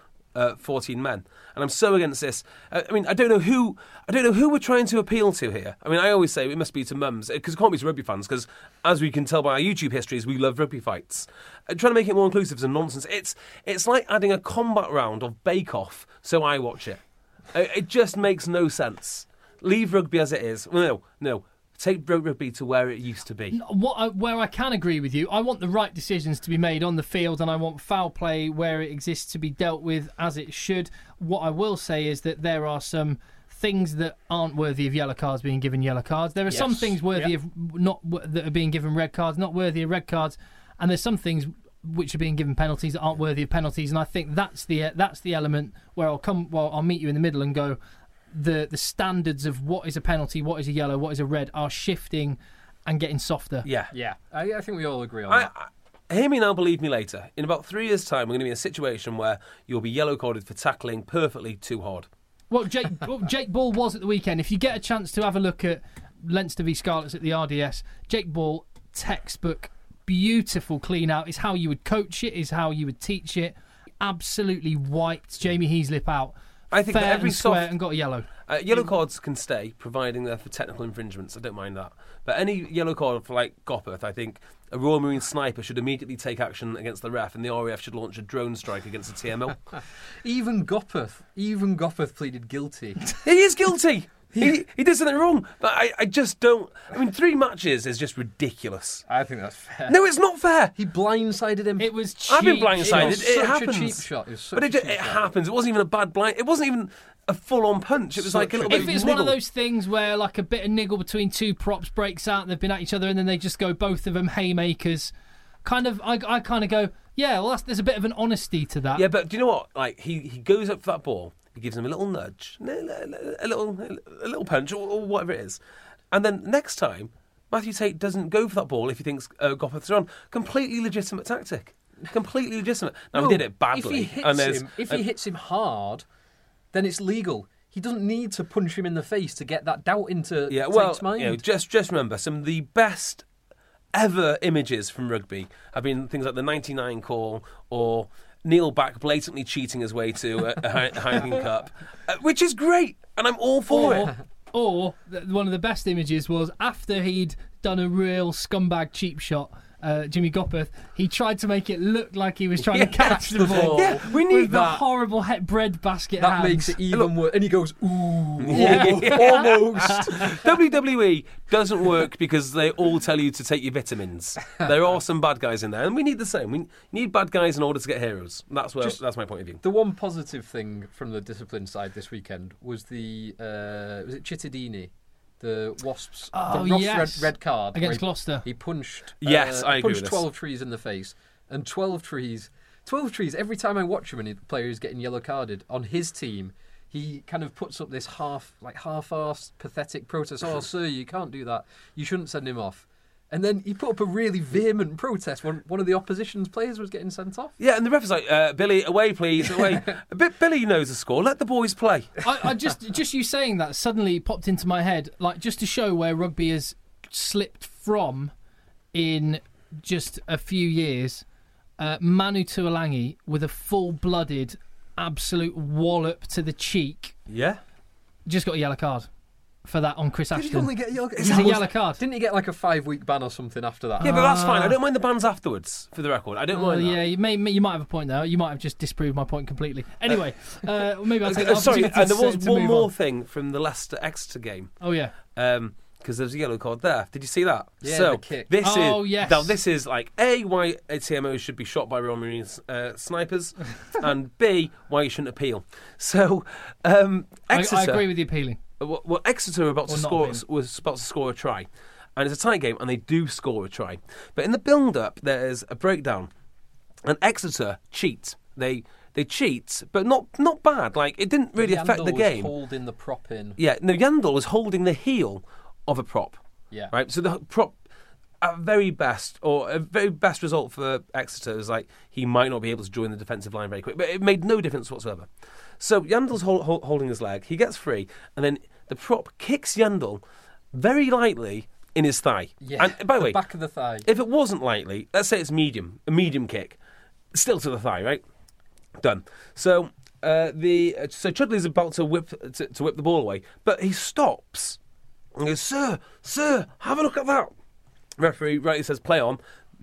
14 men, and I'm so against this. I mean, I don't know who we're trying to appeal to here. I mean, I always say it must be to mums, because it can't be to rugby fans, because as we can tell by our YouTube histories, we love rugby fights. Trying to make it more inclusive is a nonsense. It's like adding a combat round of Bake Off, so I watch it. It just makes no sense. Leave rugby as it is. No. Take rugby to where it used to be. Where I can agree with you, I want the right decisions to be made on the field, and I want foul play where it exists to be dealt with as it should. What I will say is that there are some things that aren't worthy of yellow cards being given yellow cards. There are some things worthy of that are being given red cards, not worthy of red cards, and there's some things which are being given penalties that aren't worthy of penalties. And I think that's the element where I'll meet you in the middle and go. The standards of what is a penalty, what is a yellow, what is a red are shifting and getting softer. Yeah. I think we all agree on that. Hear me now, believe me later. In about 3 years' time, we're going to be in a situation where you'll be yellow carded for tackling perfectly too hard. Well, Jake Ball was at the weekend. If you get a chance to have a look at Leinster v Scarlets at the RDS, Jake Ball, textbook, beautiful clean out. Is how you would coach it, is how you would teach it. Absolutely wiped Jamie Heaslip out. I think fair that every and square and got a yellow. Yellow cards can stay, providing they're for technical infringements. I don't mind that. But any yellow card for like Gopperth, I think a Royal Marine sniper should immediately take action against the ref, and the RAF should launch a drone strike against the TMO. Even Gopperth pleaded guilty. He is guilty. He did something wrong. But I just don't... I mean, 3 matches is just ridiculous. I think that's fair. No, it's not fair. He blindsided him. It was cheap. I've been blindsided. It It was such happens. a cheap shot. It happens. It wasn't even a bad blind. It wasn't even a full-on punch. It was like a little bit If of it's niggle. one of those things where like a bit of niggle between 2 props breaks out, they've been at each other, and then they just go both of them haymakers. I kind of go, yeah, well, there's a bit of an honesty to that. Yeah, but do you know what? Like he goes up for that ball, he gives him a little nudge, a little punch, or whatever it is, and then next time Matthew Tate doesn't go for that ball if he thinks Gopeth's on. Completely legitimate tactic. Completely legitimate. Now he did it badly. If he hits him hard, then it's legal. He doesn't need to punch him in the face to get that doubt into Tate's mind. You know, just remember, some of the best ever images from rugby have been things like the 99 call or Neil Back blatantly cheating his way to a Heineken Cup, which is great, and I'm all for it. Or one of the best images was after he'd done a real scumbag cheap shot, Jimmy Gopeth, he tried to make it look like he was trying to catch the ball. Yeah, we need with the horrible bread basket That hands. makes it even worse. And he goes, ooh, almost. WWE doesn't work because they all tell you to take your vitamins. There are some bad guys in there, and we need the same. We need bad guys in order to get heroes. That's my point of view. The one positive thing from the discipline side this weekend was was it Cittadini? The Wasps, red card against Gloucester. He punched. Yes, I agree with this. 12 trees in the face, and 12 trees. Every time I watch him and the player is getting yellow carded on his team, he kind of puts up this half-arsed, pathetic protest. Oh, sir, you can't do that. You shouldn't send him off. And then he put up a really vehement protest when one of the opposition's players was getting sent off. Yeah, and the ref was like, Billy, away, please, away. Billy knows the score. Let the boys play. I just you saying that suddenly popped into my head, like just to show where rugby has slipped from in just a few years. Manu Tuolangi with a full-blooded, absolute wallop to the cheek. Yeah. Just got a yellow card for that on Chris Ashton. Did he only get a yellow card? It's a yellow card. Didn't he get like a 5-week ban or something after that? Yeah, but that's fine. I don't mind the bans afterwards, for the record. I don't mind that. Yeah, you might have a point there. You might have just disproved my point completely. Anyway, maybe I'll take sorry, and there was one more on. thing from the Leicester-Exeter game. Oh, yeah. Because there's a yellow card there. Did you see that? Yeah, so the kick. This is like A, why TMOs should be shot by Royal Marines snipers, and B, why you shouldn't appeal. So Exeter, I agree with the appealing. Well, Exeter was about to score a try, and it's a tight game, and they do score a try. But in the build-up, there's a breakdown, and Exeter cheat. They cheat, but not bad. Like it didn't really affect the game. Was holding the prop in. Yeah, no, Yandel was holding the heel of a prop. Yeah. Right. So the prop, a very best result for Exeter is like he might not be able to join the defensive line very quick, but it made no difference whatsoever. So Yandel's holding his leg. He gets free, and then the prop kicks Yandel very lightly in his thigh. Yeah. And by the way, back of the thigh. If it wasn't lightly, let's say it's a medium kick, still to the thigh, right? Done. So Chudley's about to whip the ball away, but he stops and goes, "Sir, have a look at that." Referee rightly says, "Play on."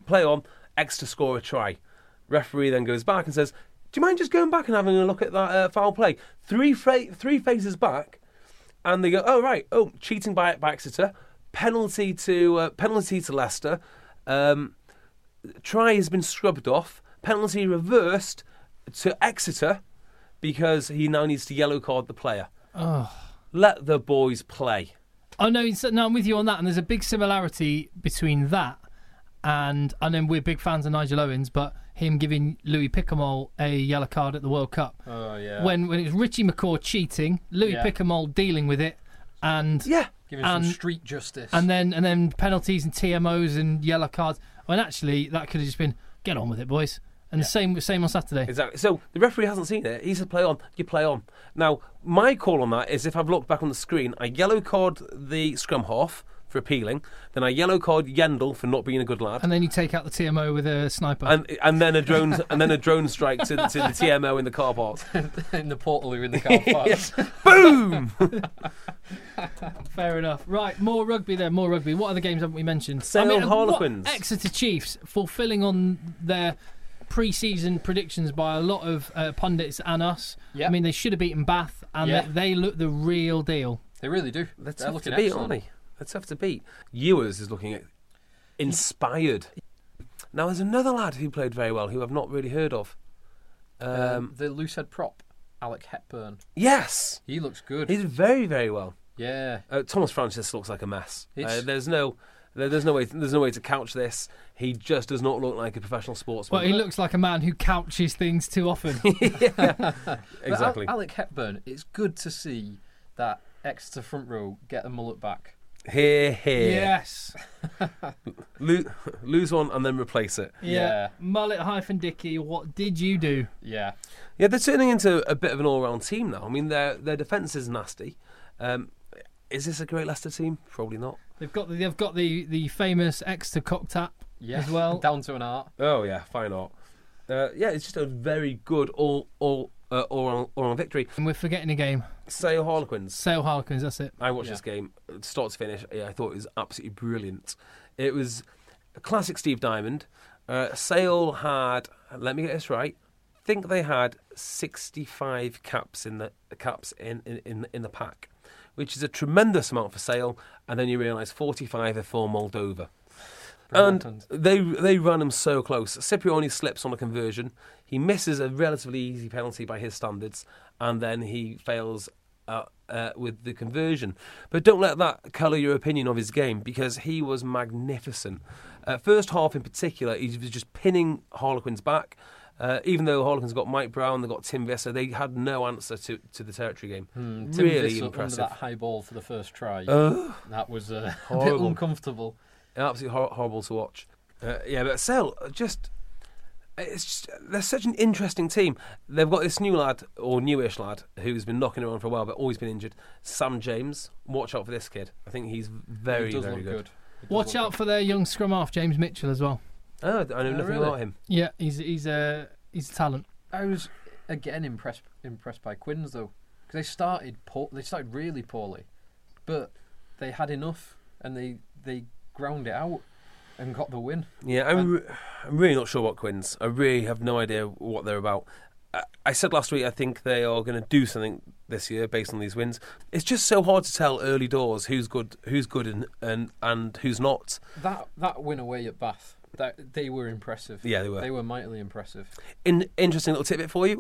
Exeter score a try. Referee then goes back and says, "Do you mind just going back and having a look at that foul play?" Three phases back, and they go, "Oh right, cheating by Exeter, penalty to Leicester, try has been scrubbed off, penalty reversed to Exeter because he now needs to yellow card the player." Oh. Let the boys play. Oh no, I'm with you on that, and there's a big similarity between that and I know we're big fans of Nigel Owens, but him giving Louis Picamol a yellow card at the World Cup. Oh yeah. When it was Richie McCaw cheating, Louis Picamol dealing with it, and giving some street justice, and then penalties and TMOs and yellow cards. When actually that could have just been get on with it, boys. And the same on Saturday. Exactly. So the referee hasn't seen it. He said play on. You play on. Now, my call on that is if I've looked back on the screen, I yellow card the scrum half for appealing, then I yellow card Yendel for not being a good lad, and then you take out the TMO with a sniper, and then a drone strike to the TMO in the car park, in the portal in the car park. Boom. Fair enough. Right, more rugby then. More rugby. What other games haven't we mentioned? Sale Harlequins. Exeter Chiefs fulfilling on their pre-season predictions by a lot of pundits and us. Yep. I mean, they should have beaten Bath, and they look the real deal. They really do. They're They're tough to looking beat, excellent. aren't they? They're tough to beat. Ewers is looking at inspired. Now, there's another lad who played very well, who I've not really heard of. The loosehead prop, Alec Hepburn. Yes! He looks good. He did very, very well. Yeah. Thomas Francis looks like a mess. There's no way to couch this. He just does not look like a professional sportsman. Well, he looks like a man who couches things too often. Exactly. Alec Hepburn, it's good to see that Exeter front row get a mullet back. Here. Yes. Lose one and then replace it. Yeah. Mullet-Dickey, what did you do? Yeah. Yeah, they're turning into a bit of an all-round team now. I mean, their defence is nasty. Is this a great Leicester team? Probably not. They've got the famous Exeter cock tap as well. Down to an art. Oh yeah, fine art. Yeah, it's just a very good all-round victory. And we're forgetting a game. Sale Harlequins. Sale Harlequins, that's it. I watched this game start to finish. Yeah, I thought it was absolutely brilliant. It was a classic Steve Diamond. Sale had, let me get this right, I think they had 65 caps in the pack, which is a tremendous amount for Sale. And then you realise 45 are for Moldova. And they run him so close. Cipriani slips on a conversion. He misses a relatively easy penalty by his standards, and then he fails with the conversion. But don't let that colour your opinion of his game, because he was magnificent. First half in particular, he was just pinning Harlequins back. Even though Harlequins got Mike Brown, they got Tim Visser, they had no answer to the territory game. Tim really Visser impressive. under that high ball for the first try. That was a bit uncomfortable. Absolutely horrible to watch. But Sale, they're such an interesting team. They've got this new lad, or newish lad, who's been knocking around for a while but always been injured. Sam James. Watch out for this kid. I think he's very, very good. Watch out for their young scrum half, James Mitchell, as well. Oh, I know nothing about him. Yeah, he's a talent. I was again impressed by Quins though, because they started really poorly, but they had enough and they ground it out and got the win. Yeah, I'm really not sure about Quins. I really have no idea what they're about. I said last week I think they are going to do something this year based on these wins. It's just so hard to tell early doors who's good and who's not. That win away at Bath, they were impressive. Yeah, they were. They were mightily impressive. Interesting little tidbit for you.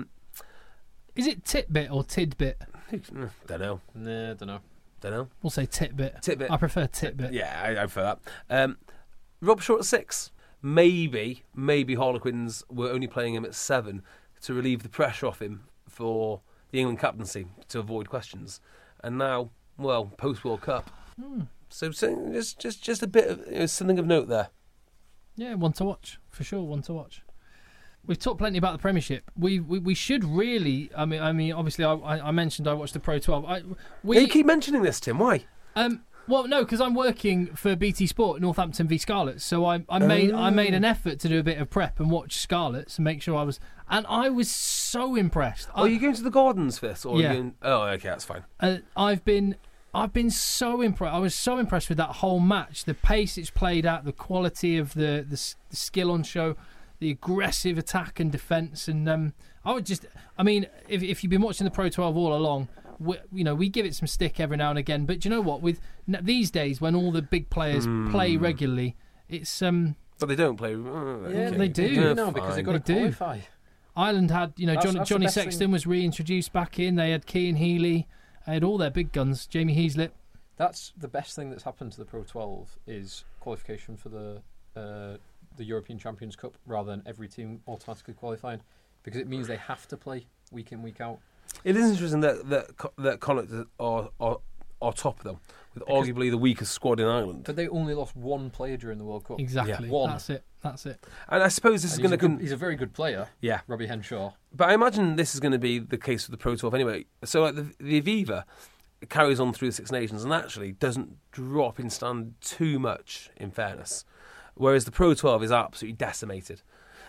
Is it titbit or tidbit? Don't know. Nah, don't know. We'll say titbit. Titbit. I prefer titbit. Yeah, I prefer that. Rob Shaw at 6. Maybe Harlequins were only playing him at 7 to relieve the pressure off him for the England captaincy, to avoid questions. And now, well, post-World Cup. So just a bit of something of note there. Yeah, one to watch. For sure, one to watch. We've talked plenty about the Premiership. We should really. I mean, obviously, I mentioned I watched the Pro 12. You keep mentioning this, Tim. Why? Well, no, because I'm working for BT Sport, Northampton v Scarlets. So I made an effort to do a bit of prep and watch Scarlets and make sure I was. And I was so impressed. Are you going to the Gardens for this? Or yeah. Are you going, oh, okay, that's fine. I've been so impressed. I was so impressed with that whole match. The pace it's played at, the quality of the skill on show, the aggressive attack and defence, and if you've been watching the Pro 12 all along, we give it some stick every now and again. But do you know what? With these days, when all the big players play regularly, it's But they don't play. They do. No, because they've got to qualify. Ireland had, That's Johnny the Sexton thing. was reintroduced back in. They had Keane Healy. They had all their big guns. Jamie Heaslip. That's the best thing that's happened to the Pro 12 is qualification for the European Champions Cup rather than every team automatically qualifying, because it means they have to play week in, week out. It is interesting that Connacht are top though, with arguably the weakest squad in Ireland. But they only lost one player during the World Cup. Exactly. Yeah. One. That's it. And I suppose this is going to. He's a very good player. Yeah, Robbie Henshaw. But I imagine this is going to be the case with the Pro 12 anyway. So like the Aviva carries on through the Six Nations and actually doesn't drop in standard too much, in fairness. Whereas the Pro 12 is absolutely decimated.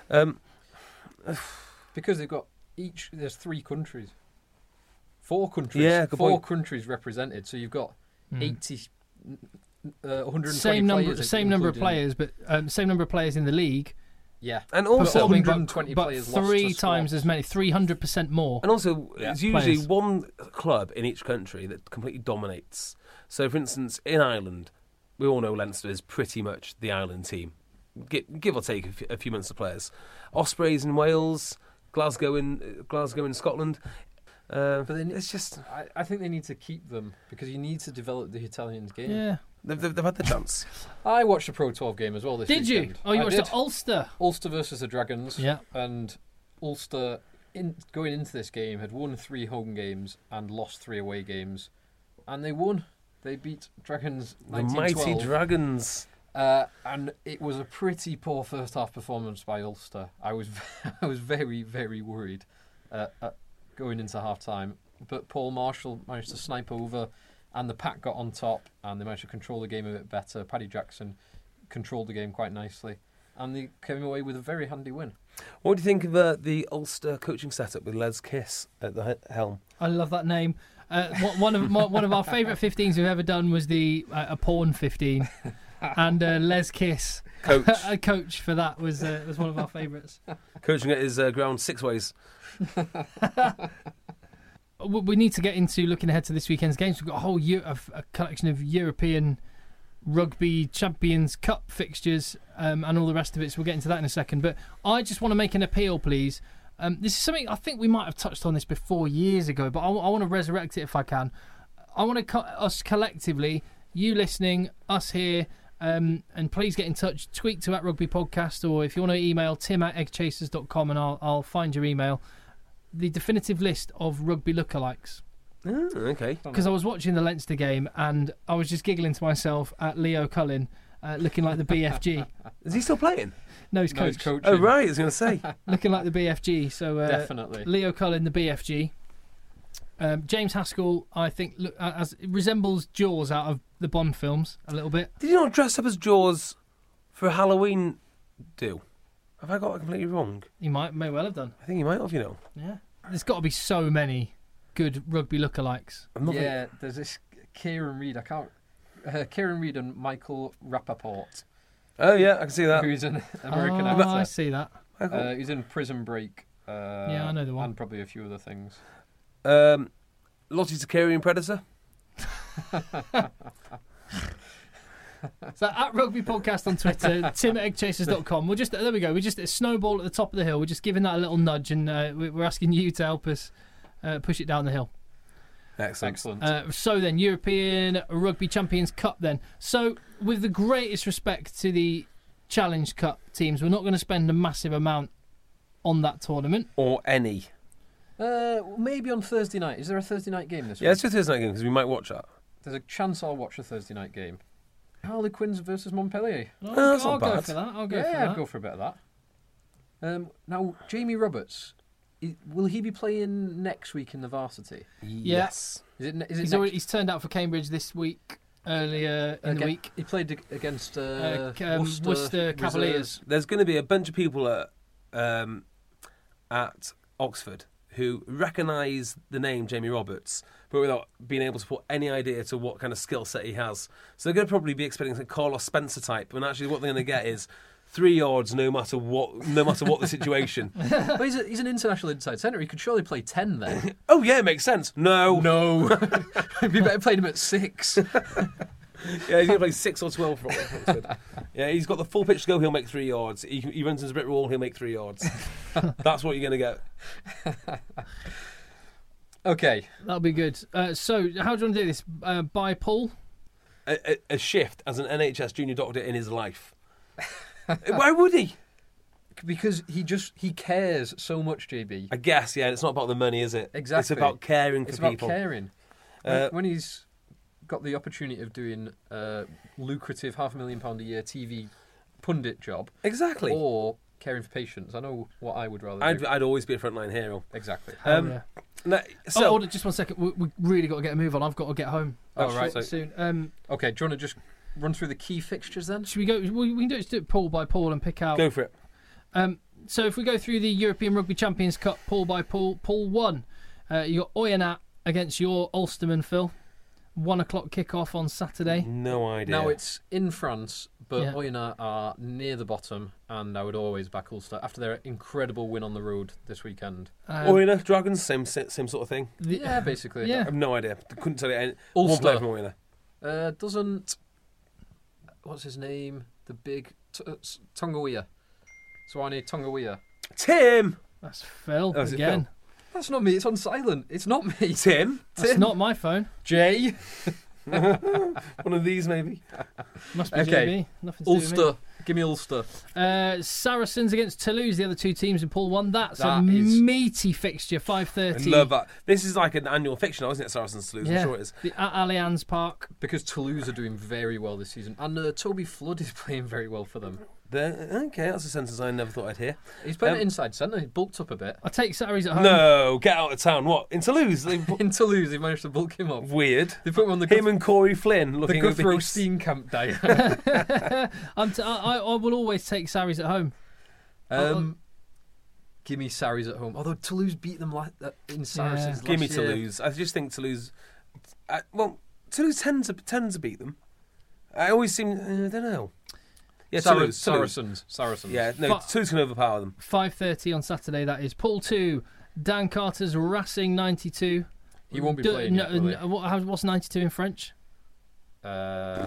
Because they've got there's 3 countries. 4 countries. Yeah, good 4 point. countries represented. So you've got 120 same players. number of players, but same number of players in the league. Yeah. And also, performing 120 but players lost 3 to times squad. as many, 300% more. And also, it's usually players. one club in each country that completely dominates. So, for instance, in Ireland, we all know Leinster is pretty much the Ireland team, give or take a few months of players. Ospreys in Wales, Glasgow in Scotland. But then it's just, I think they need to keep them because you need to develop the Italians game. Yeah. They've had the chance. I watched the Pro 12 game as well this Did weekend. you? Oh, you I watched did. the Ulster. Ulster versus the Dragons. Yeah. And Ulster, going into this game, had won 3 home games and lost 3 away games. And they won. They beat Dragons 19-12. The mighty Dragons. And it was a pretty poor first half performance by Ulster. I was very, very worried going into half time. But Paul Marshall managed to snipe over, and the pack got on top, and they managed to control the game a bit better. Paddy Jackson controlled the game quite nicely, and they came away with a very handy win. What do you think of the Ulster coaching setup with Les Kiss at the helm? I love that name. One of our favourite 15s we've ever done was the a porn 15, and Les Kiss, Coach. a coach for that was one of our favourites. Coaching at his ground 6 ways. We need to get into looking ahead to this weekend's games. We've got a whole a collection of European Rugby Champions Cup fixtures and all the rest of it, so we'll get into that in a second. But I just want to make an appeal, please. This is something I think we might have touched on this before years ago, but I want to resurrect it if I can. I want us collectively, you listening, us here, and please get in touch. Tweet to @rugbypodcast, or if you want to email tim@eggchasers.com and I'll find your email. The definitive list of rugby lookalikes. Oh, okay. Because I was watching the Leinster game and I was just giggling to myself at Leo Cullen looking like the BFG. Is he still playing? No, he's No, he's coach. coaching. Oh, right, I was going to say. Looking like the BFG. So Definitely. Leo Cullen, the BFG. James Haskell, I think, resembles Jaws out of the Bond films a little bit. Did he not dress up as Jaws for a Halloween do? Have I got that completely wrong? He may well have done. I think he might have, you know. Yeah. There's got to be so many good rugby lookalikes. Yeah, there's this Kieran Reid. Kieran Reid and Michael Rappaport. Oh, yeah, I can see that. Who's an American Oh, actor. I see that. He's in Prison Break. Yeah, I know the one. And probably a few other things. Lottie Zakarian Predator. So at Rugby Podcast on Twitter, tim@eggchasers.com. There we go. We're just a snowball at the top of the hill. We're just giving that a little nudge, and we're asking you to help us push it down the hill. Excellent. So then, European Rugby Champions Cup then. So with the greatest respect to the Challenge Cup teams, we're not going to spend a massive amount on that tournament. Or any. Maybe on Thursday night. Is there a Thursday night game this week? Yeah, it's a Thursday night game because we might watch that. There's a chance I'll watch a Thursday night game. Harlequins versus Montpellier. that's I'll not go bad. for that. I'll go Yeah, for that. I'd go for a bit of that. Now, Jamie Roberts, will he be playing next week in the varsity? Yes. Is it He's turned out for Cambridge this week, earlier in the week. He played against Worcester Cavaliers. There's going to be a bunch of people at Oxford who recognise the name Jamie Roberts, but without being able to put any idea to what kind of skill set he has. So they're going to probably be expecting a Carlos Spencer type, when actually what they're going to get is 3 yards no matter what the situation. Well, he's an international inside centre. He could surely play 10 then. Oh yeah, it makes sense. No. It'd be better playing him at 6. Yeah, he's going to play 6 or 12 for Oxford. Yeah, he's got the full pitch to go, he'll make 3 yards. He runs into a brick wall, he'll make 3 yards. That's what you're going to get. Okay. That'll be good. So, how do you want to do this? By Paul? A shift as an NHS junior doctor in his life. Why would he? Because he cares so much, JB. I guess, yeah, it's not about the money, is it? Exactly. It's about caring for people. It's about caring. When he's got the opportunity of doing a lucrative £500,000 a year TV pundit job. Exactly. Or caring for patients. I know what I would rather do. I'd always be a frontline hero. Exactly. Hold on, just 1 second. We really got to get a move on. I've got to get home. Soon. Okay, do you want to just run through the key fixtures then? Should we go? We can do it Paul by Paul and pick out. Go for it. So if we go through the European Rugby Champions Cup Paul by Paul, Paul 1. You got Oyonnax against your Ulsterman, Phil. 1 o'clock kickoff on Saturday. No idea. Now it's in France, but Yeah. Oyonnax are near the bottom, and I would always back Ulster after their incredible win on the road this weekend. Oyonnax, Dragons, same sort of thing. Yeah, basically. I Yeah. have no idea. Couldn't tell you any. Ulster. One player from Oyonnax. Doesn't... What's his name? The big... Tongawiya. Swanee Tongawiya. Tim! That's Phil Oh, is it again. That's not me. It's on silent. It's not me. Tim? That's not my phone. Jay. One of these, maybe. Must be Okay. JB. Nothing to do with me. Ulster. Give me Ulster. Saracens against Toulouse, the other two teams in Pool 1. That's a That is- meaty fixture, 5:30. I love that. This is like an annual fiction, isn't it, Saracens to lose? Yeah. I'm sure it is. At Allianz Park. Because Toulouse are doing very well this season. And Toby Flood is playing very well for them. Okay, that's a sentence I never thought I'd hear. He's playing at inside centre. He bulked up a bit. I take Saris at home. No, get out of town. What? In Toulouse? In Toulouse, he managed to bulk him up. Weird. They put him on the Him and Corey Flynn the looking Guthrie obese. Steenkamp diet. I will always take Saris at home. Give me Sarries at home. Although Toulouse beat them in Saracens last Give me year. Toulouse. I just think Toulouse... Toulouse tend to beat them. I always seem... I don't know. Yeah, Toulouse. Saracens. Yeah, no, Toulouse can overpower them. 5:30 on Saturday, that is. Pool 2, Dan Carter's Racing 92. He won't be playing yet, will he? What's 92 in French? De.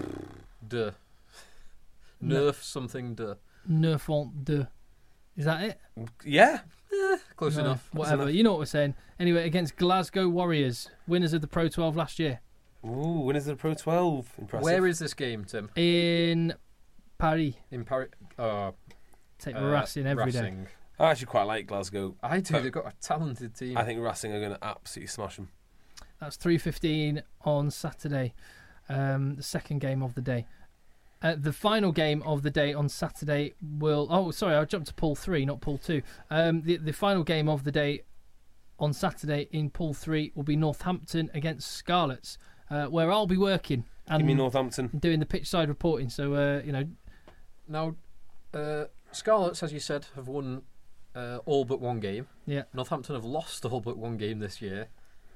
No. Nerf something de. Neufont de. Is that it? Yeah. Close No, enough. Whatever. You know what we're saying. Anyway, against Glasgow Warriors, winners of the Pro 12 last year. Ooh, winners of the Pro 12. Impressive. Where is this game, Tim? In Paris. In Paris. Take Racing every day. Racing. I actually quite like Glasgow. I do. They've got a talented team. I think Racing are going to absolutely smash them. That's 3:15 on Saturday. The second game of the day. The final game of the day on Saturday will... Oh, sorry, I jumped to Pool 3, not Pool 2. The final game of the day on Saturday in Pool 3 will be Northampton against Scarlets, where I'll be working and Give me Northampton. doing the pitch side reporting. So, Now, Scarlets, as you said, have won all but one game. Yeah. Northampton have lost all but one game this year.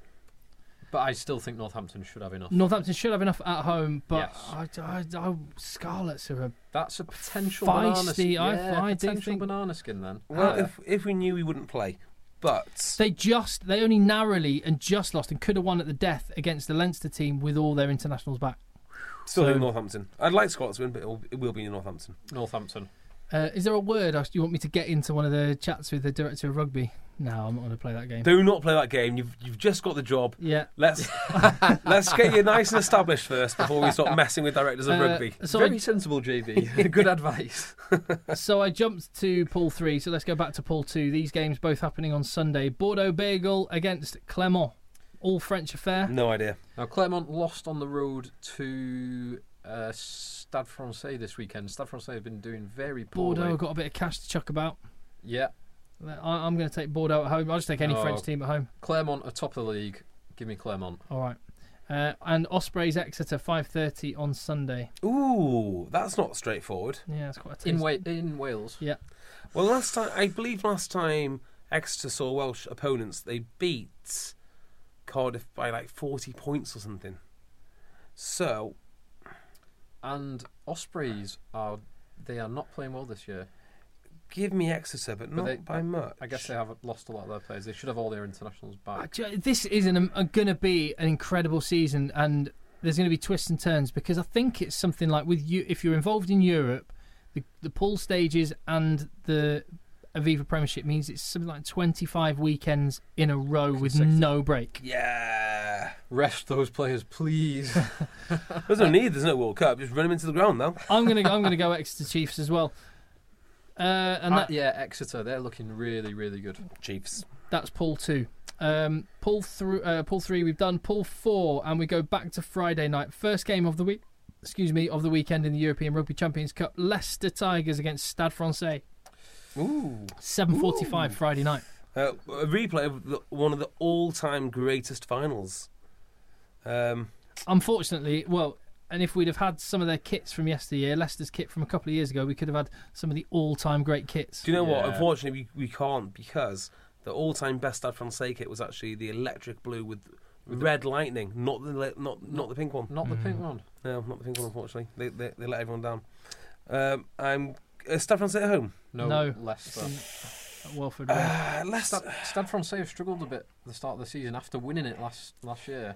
But I still think Northampton should have enough. Northampton should have enough at home, but Yes. Scarlets are That's a potential feisty, banana skin. I do potential think- banana skin then. Well, if we knew we wouldn't play, but... They only narrowly and just lost and could have won at the death against the Leinster team with all their internationals back. Still So- in Northampton. I'd like Scots to win, but it will be in Northampton. Northampton. Is there a word you want me to get into one of the chats with the director of rugby? No, I'm not going to play that game. Do not play that game. You've just got the job. Yeah. Let's get you nice and established first before we start messing with directors of rugby. So Very sensible, JB. Good advice. So I jumped to Pool 3, so let's go back to Pool 2. These games both happening on Sunday. Bordeaux Bagel against Clermont. All French affair. No idea. Now, Clermont lost on the road to Stade Francais this weekend. Stade Francais have been doing very poorly. Bordeaux got a bit of cash to chuck about. Yeah. I'm going to take Bordeaux at home. I'll just take any French team at home. Clermont are top of the league. Give me Clermont. All right. And Ospreys Exeter 5:30 on Sunday. Ooh, that's not straightforward. Yeah, it's quite a In taste. in Wales. Yeah. Well, I believe last time Exeter saw Welsh opponents, they beat Cardiff by like 40 points or something. So, And Ospreys are not playing well this year. give me Exeter, but not by much. I guess they have lost a lot of their players. They should have all their internationals back. This is going to be an incredible season, and there's going to be twists and turns, because I think it's something like with you. If you're involved in Europe, the pool stages and the Aviva Premiership means it's something like 25 weekends in a row with no break. Yeah. Rest those players, please. There's no need. There's no World Cup. Just run them into the ground now. I'm gonna go Exeter Chiefs as well. Exeter, they're looking really, really good. Chiefs. That's Pool 2. Pool 3 we've done. Pool 4, and we go back to Friday night. First game of the week. Of the weekend in the European Rugby Champions Cup. Leicester Tigers against Stade Francais. Ooh. 7:45 Friday night. A replay of one of the all-time greatest finals. Unfortunately, and if we'd have had some of their kits from yesteryear, Leicester's kit from a couple of years ago, we could have had some of the all-time great kits. Do you know what? Unfortunately, we can't, because the all-time best Stade Francais kit was actually the electric blue with Red Lightning, not the pink one. Not the pink one. No, not the pink one. Unfortunately, they let everyone down. I'm Stade Francais at home. No. Leicester. Welford. Leicester. Stade Francais have struggled a bit at the start of the season after winning it last year.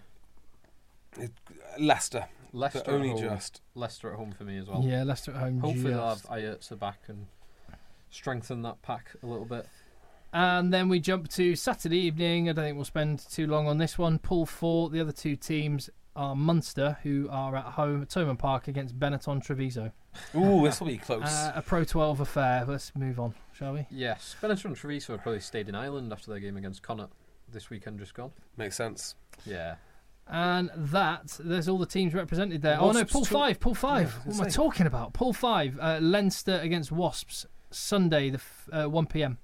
Leicester. Leicester but only at home. just. Leicester at home for me as well. Yeah, Leicester at home. Hopefully they'll have Ajertse back and strengthen that pack a little bit. And then we jump to Saturday evening. I don't think we'll spend too long on this one. Pool 4, the other two teams are Munster, who are at home at Thomond Park against Benetton Treviso. Ooh, this will be close. A Pro 12 affair. Let's move on, shall we? Yes. Benetton Treviso have probably stayed in Ireland after their game against Connacht this weekend just gone. Makes sense. Yeah. And there's all the teams represented there. Wasps Pool 5. Yeah, What am I talking about? Pool 5. Leinster against Wasps, Sunday, 1 p.m.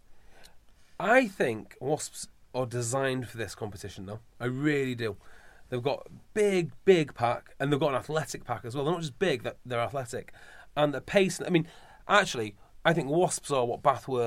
I think Wasps are designed for this competition, though. I really do. They've got big pack, and they've got an athletic pack as well. They're not just big, they're athletic. And the pace, I mean, actually, I think Wasps are what Bath were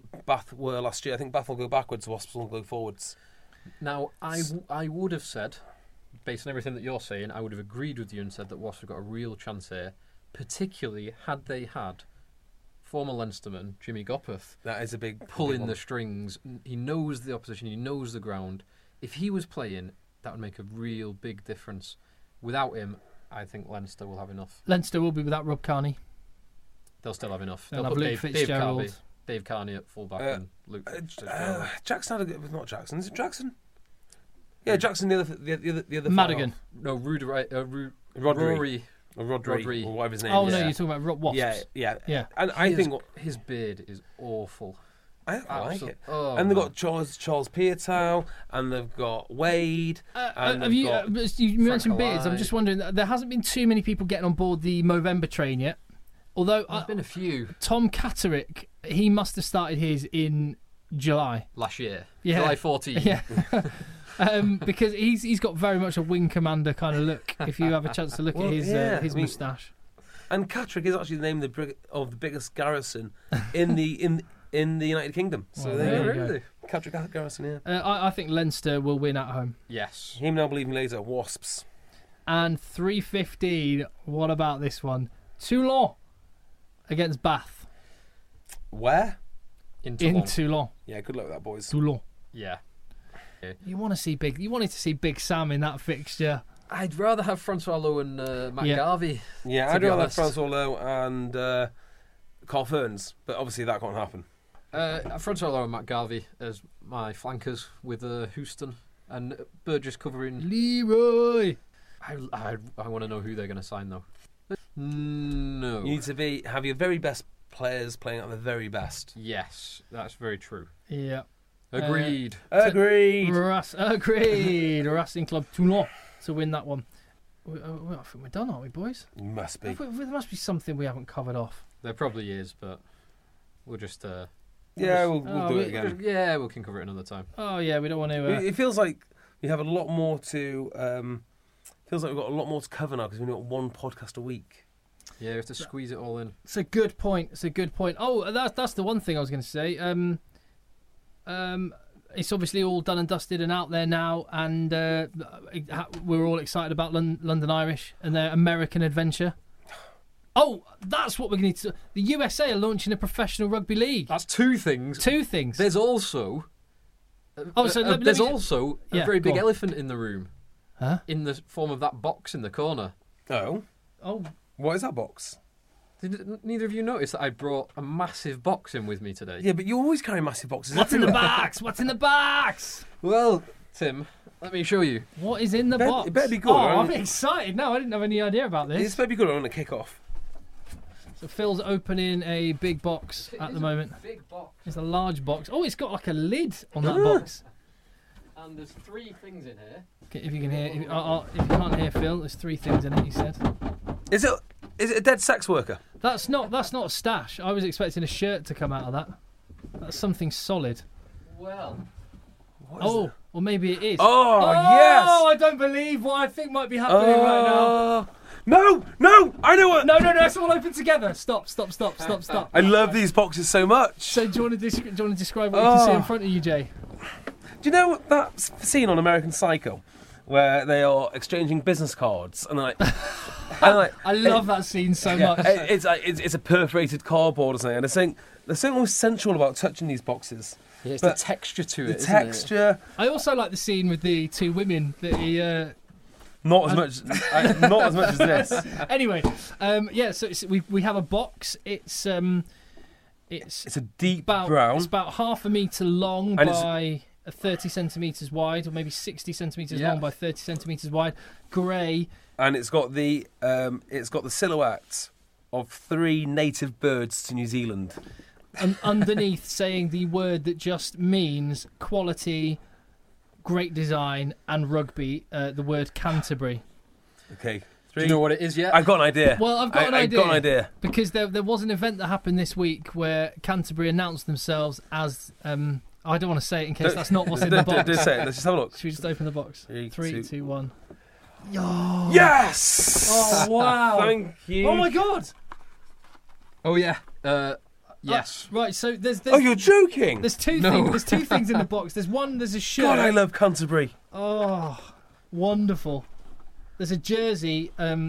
last year. I think Bath will go backwards, Wasps will go forwards. Now, I would have said, based on everything that you're saying, I would have agreed with you and said that Wasps have got a real chance here, particularly had they had former Leinsterman Jimmy Gopperth. That is a big pulling the strings. He knows the opposition. He knows the ground. If he was playing, that would make a real big difference. Without him, I think Leinster will have enough. Leinster will be without Rob Kearney. They'll still have enough. They'll They'll have put Luke Fitzgerald. Dave Kearney at fullback and Luke Fitzgerald. Jackson had a good... Not Jackson. Is it Jackson? Yeah, Jackson, the other Madigan. No, Rodri. Or Rodri, or whatever his name is. Oh, no, you're talking about Wasps. Yeah. And I think... His beard is awful. I like it. Oh, and they've got Charles Piatow, and they've got Wade, and you mentioned beards. I'm just wondering, there hasn't been too many people getting on board the Movember train yet. Although there's been a few. Tom Catterick, he must have started his in July. Last year. Yeah. July 14. Yeah. Because he's got very much a wing commander kind of look. If you have a chance to look at his moustache. And Catterick is actually the name of the biggest garrison in the United Kingdom. So really, Catterick garrison. Yeah. I think Leinster will win at home. Yes. Him now believing later. Wasps. And 3:15. What about this one? Toulon against Bath. Where? In Toulon. Yeah. Good luck with that, boys. Toulon. Yeah. You wanted to see Big Sam in that fixture. I'd rather have Francois Lowe and Matt Garvey. Yeah, I'd rather have Francois Lowe and Carl Ferns, but obviously that can't happen. Francois Lowe and Matt Garvey as my flankers with Houston and Burgess covering Leroy. I want to know who they're going to sign though. No. You need to have your very best players playing at the very best. Yes, that's very true. Yeah. Agreed. Agreed. Racing Club Toulon to win that one. I think we're done, aren't we, boys? Must be. There must be something we haven't covered off. There probably is, but we'll just... we'll do it again. We can cover it another time. Oh, yeah, we don't want to... It feels like we have a lot more to... feels like we've got a lot more to cover now because we've got one podcast a week. Yeah, we have to squeeze it all in. It's a good point. Oh, that's the one thing I was going to say. It's obviously all done and dusted and out there now, and we're all excited about London Irish and their American adventure. Oh, that's what we're going to do. The USA are launching a professional rugby league. That's two things. There's also... there's also a very big elephant in the room. Huh? In the form of that box in the corner. Oh. What is that box? Did neither of you notice that I brought a massive box in with me today? Yeah, but you always carry massive boxes. What's in the box? What's in the box? Well, Tim, let me show you. What is in the box? It better be good. Oh, I'm excited now. I didn't have any idea about this. It's better be good on a kick-off. So Phil's opening a big box at the moment. Big box. It's a large box. Oh, it's got like a lid on that box. And there's 3 things in here. Okay, if you can hear, if you can't hear Phil, there's 3 things in it. He said. Is it a dead sex worker? That's not a stash. I was expecting a shirt to come out of that. That's something solid. Well. Or maybe it is. Oh, yes! Oh, I don't believe what I think might be happening right now. No! I know what. No! Let's all open together. Stop. I love these boxes so much. So do you want to describe what you can see in front of you, Jay? Do you know that scene on American Psycho where they are exchanging business cards, and they're like, I love that scene so much. It's a perforated cardboard or something, and there's something almost sensual about touching these boxes. Yeah, it's the texture to it. The texture. I also like the scene with the two women that he. Not as much as this. Anyway, so we have a box. It's a deep brown. It's about half a metre long and by 30 centimetres wide, or maybe 60 centimetres long by 30 centimetres wide. Grey. And it's got the silhouette of 3 native birds to New Zealand. And underneath saying the word that just means quality, great design, and rugby, the word Canterbury. Okay. 3. Do you know what it is yet? I've got an idea. Well, I've got an idea. Because there was an event that happened this week where Canterbury announced themselves as... I don't want to say it in case that's not what's in the box. Don't say it. Let's just have a look. Should we just open the box? 3, 2, 1. Oh. Yes! Oh, wow. Thank you. Oh, my God. Oh, yeah. Yes. Right, so there's... Oh, you're joking? There's two things. There's 2 things in the box. There's a shirt. God, I love Canterbury. Oh, wonderful. There's a jersey,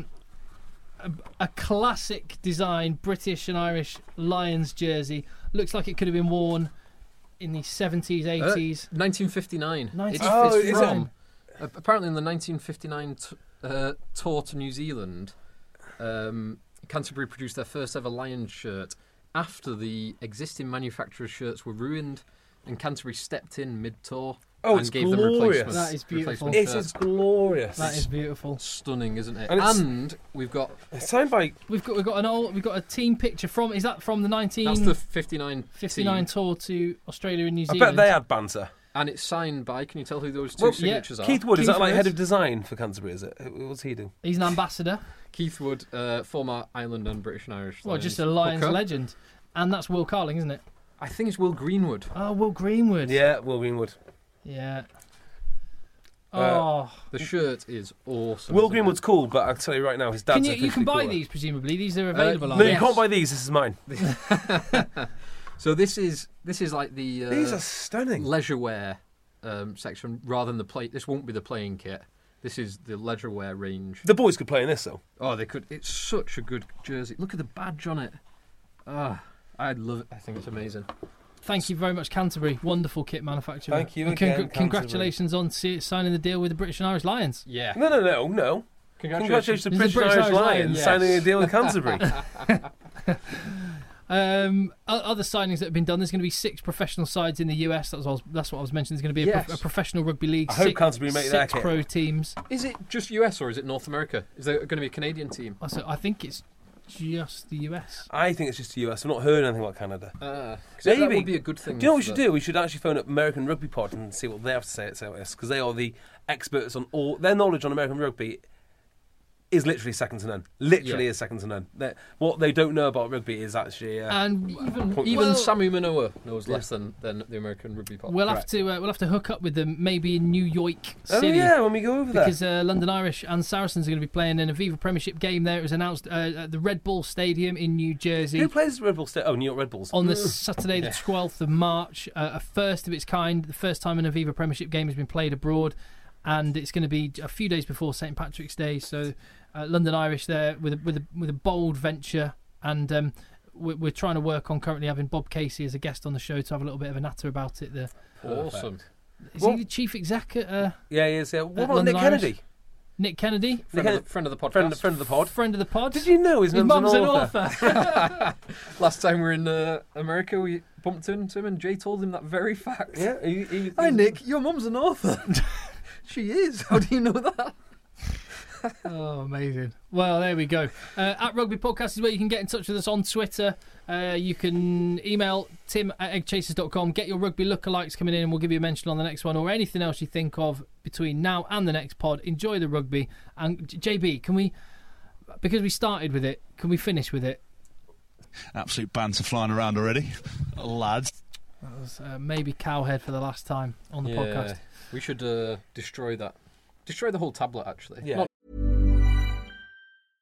a classic design British and Irish Lions jersey. Looks like it could have been worn in the 70s, 80s. 1959. It's from. Apparently, in the 1959 tour to New Zealand, Canterbury produced their first ever Lions shirt after the existing manufacturer's shirts were ruined, and Canterbury stepped in mid-tour and gave them replacements. That is beautiful. It is glorious. That is beautiful. Stunning, isn't it? And we've got... It's signed by... We've got a team picture from... Is that from the 19... That's the 59 tour to Australia and New Zealand? I bet they had banter. And it's signed by... Can you tell who those two signatures are? Keith Wood, is that like head of design for Canterbury, is it? What's he do? He's an ambassador. Keith Wood, former Ireland and British and Irish Lions. Well, just a Lions legend. And that's Will Carling, isn't it? I think it's Will Greenwood. Oh, Will Greenwood. Yeah, Will Greenwood. Yeah. The shirt is awesome. Will Greenwood's cool, but I'll tell you right now, his dad's you can buy these, presumably. These are available. No, you can't buy these. This is mine. So this is like the these are stunning leisure wear section rather than the play. This won't be the playing kit. This is the leisure wear range. The boys could play in this though. Oh, they could. It's such a good jersey. Look at the badge on it. I love it. I think it's amazing. Thank you very much, Canterbury. Wonderful kit manufacturer. Thank you again, congratulations on signing the deal with the British and Irish Lions. Yeah. No. Congratulations to the British and Irish Lions signing a deal with Canterbury. Other signings that have been done. There's going to be 6 professional sides in the US. That's what I was mentioning. There's going to be a professional rugby league. I hope Canterbury make that 6 pro teams. Is it just US or is it North America? Is there going to be a Canadian team? I think it's just the US. I think it's just the US. I've not heard anything about Canada. Maybe that would be a good thing. Do you know what we should do? We should actually phone up American Rugby Pod and see what they have to say about this, because they are the experts on all. Their knowledge on American rugby is literally second to none. Is second to none. What they don't know about rugby is actually... and even Sammy Manoa knows less than the American Rugby Pod. We'll have to hook up with them maybe in New York City. Oh yeah, when we go over there. Because London Irish and Saracens are going to be playing in a Aviva Premiership game there. It was announced at the Red Bull Stadium in New Jersey. Who plays Red Bull Stadium? Oh, New York Red Bulls. On the Saturday the 12th of March. A first of its kind. The first time an Aviva Premiership game has been played abroad. And it's going to be a few days before St Patrick's Day, so London Irish there with a bold venture, and we're trying to work on currently having Bob Casey as a guest on the show to have a little bit of a natter about it. Awesome. Is he the chief exec at? Yeah, he is. Yeah. What about London Nick Irish? Kennedy? Nick Kennedy, friend of the podcast, friend of the pod. Friend of the pod. Did you know his mum's an author? Last time we were in America, we bumped into him, and Jay told him that very fact. Yeah. Hi, Nick. Your mum's an author. She is. How do you know that? Oh, amazing. Well, there we go. At Rugby Podcast is where you can get in touch with us on Twitter. You can email tim@eggchasers.com. Get your rugby lookalikes coming in and we'll give you a mention on the next one, or anything else you think of between now and the next pod. Enjoy the rugby. And JB, can we, because we started with it, can we finish with it? Absolute banter flying around already. Lads. That was maybe Cowhead for the last time on the podcast. We should destroy that. Destroy the whole tablet, actually. Yeah.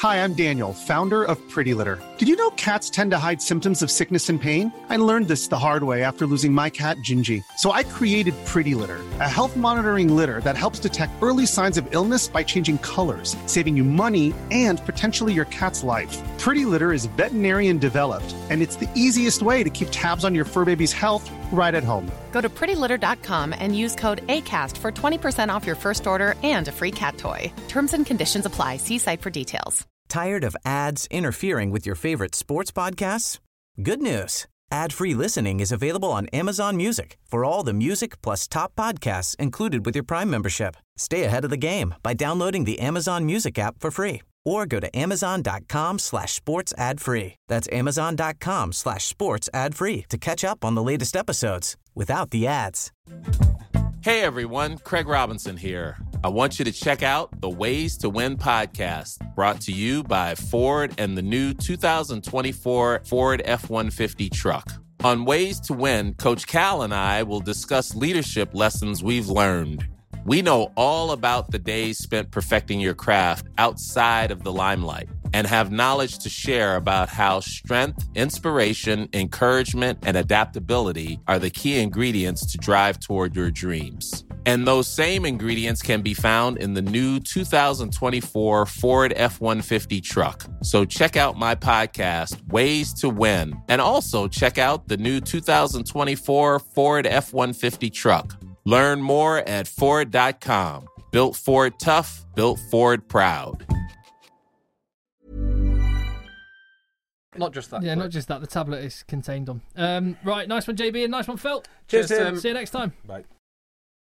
Hi, I'm Daniel, founder of Pretty Litter. Did you know cats tend to hide symptoms of sickness and pain? I learned this the hard way after losing my cat, Gingy. So I created Pretty Litter, a health monitoring litter that helps detect early signs of illness by changing colors, saving you money and potentially your cat's life. Pretty Litter is veterinarian developed, and it's the easiest way to keep tabs on your fur baby's health right at home. Go to prettylitter.com and use code ACAST for 20% off your first order and a free cat toy. Terms and conditions apply. See site for details. Tired of ads interfering with your favorite sports podcasts? Good news. Ad-free listening is available on Amazon Music for all the music plus top podcasts included with your Prime membership. Stay ahead of the game by downloading the Amazon Music app for free or go to amazon.com/sports ad free. That's amazon.com/sports ad free to catch up on the latest episodes without the ads. Hey everyone, Craig Robinson here. I want you to check out the Ways to Win podcast, brought to you by Ford and the new 2024 Ford F-150 truck. On Ways to Win, Coach Cal and I will discuss leadership lessons we've learned. We know all about the days spent perfecting your craft outside of the limelight and have knowledge to share about how strength, inspiration, encouragement, and adaptability are the key ingredients to drive toward your dreams. And those same ingredients can be found in the new 2024 Ford F-150 truck. So check out my podcast, Ways to Win, and also check out the new 2024 Ford F-150 truck. Learn more at Ford.com. Built Ford tough, built Ford proud. Not just that. Yeah, not just that. The tablet is contained on. Right, nice one, JB, and nice one, Phil. Cheers, See you next time. Bye.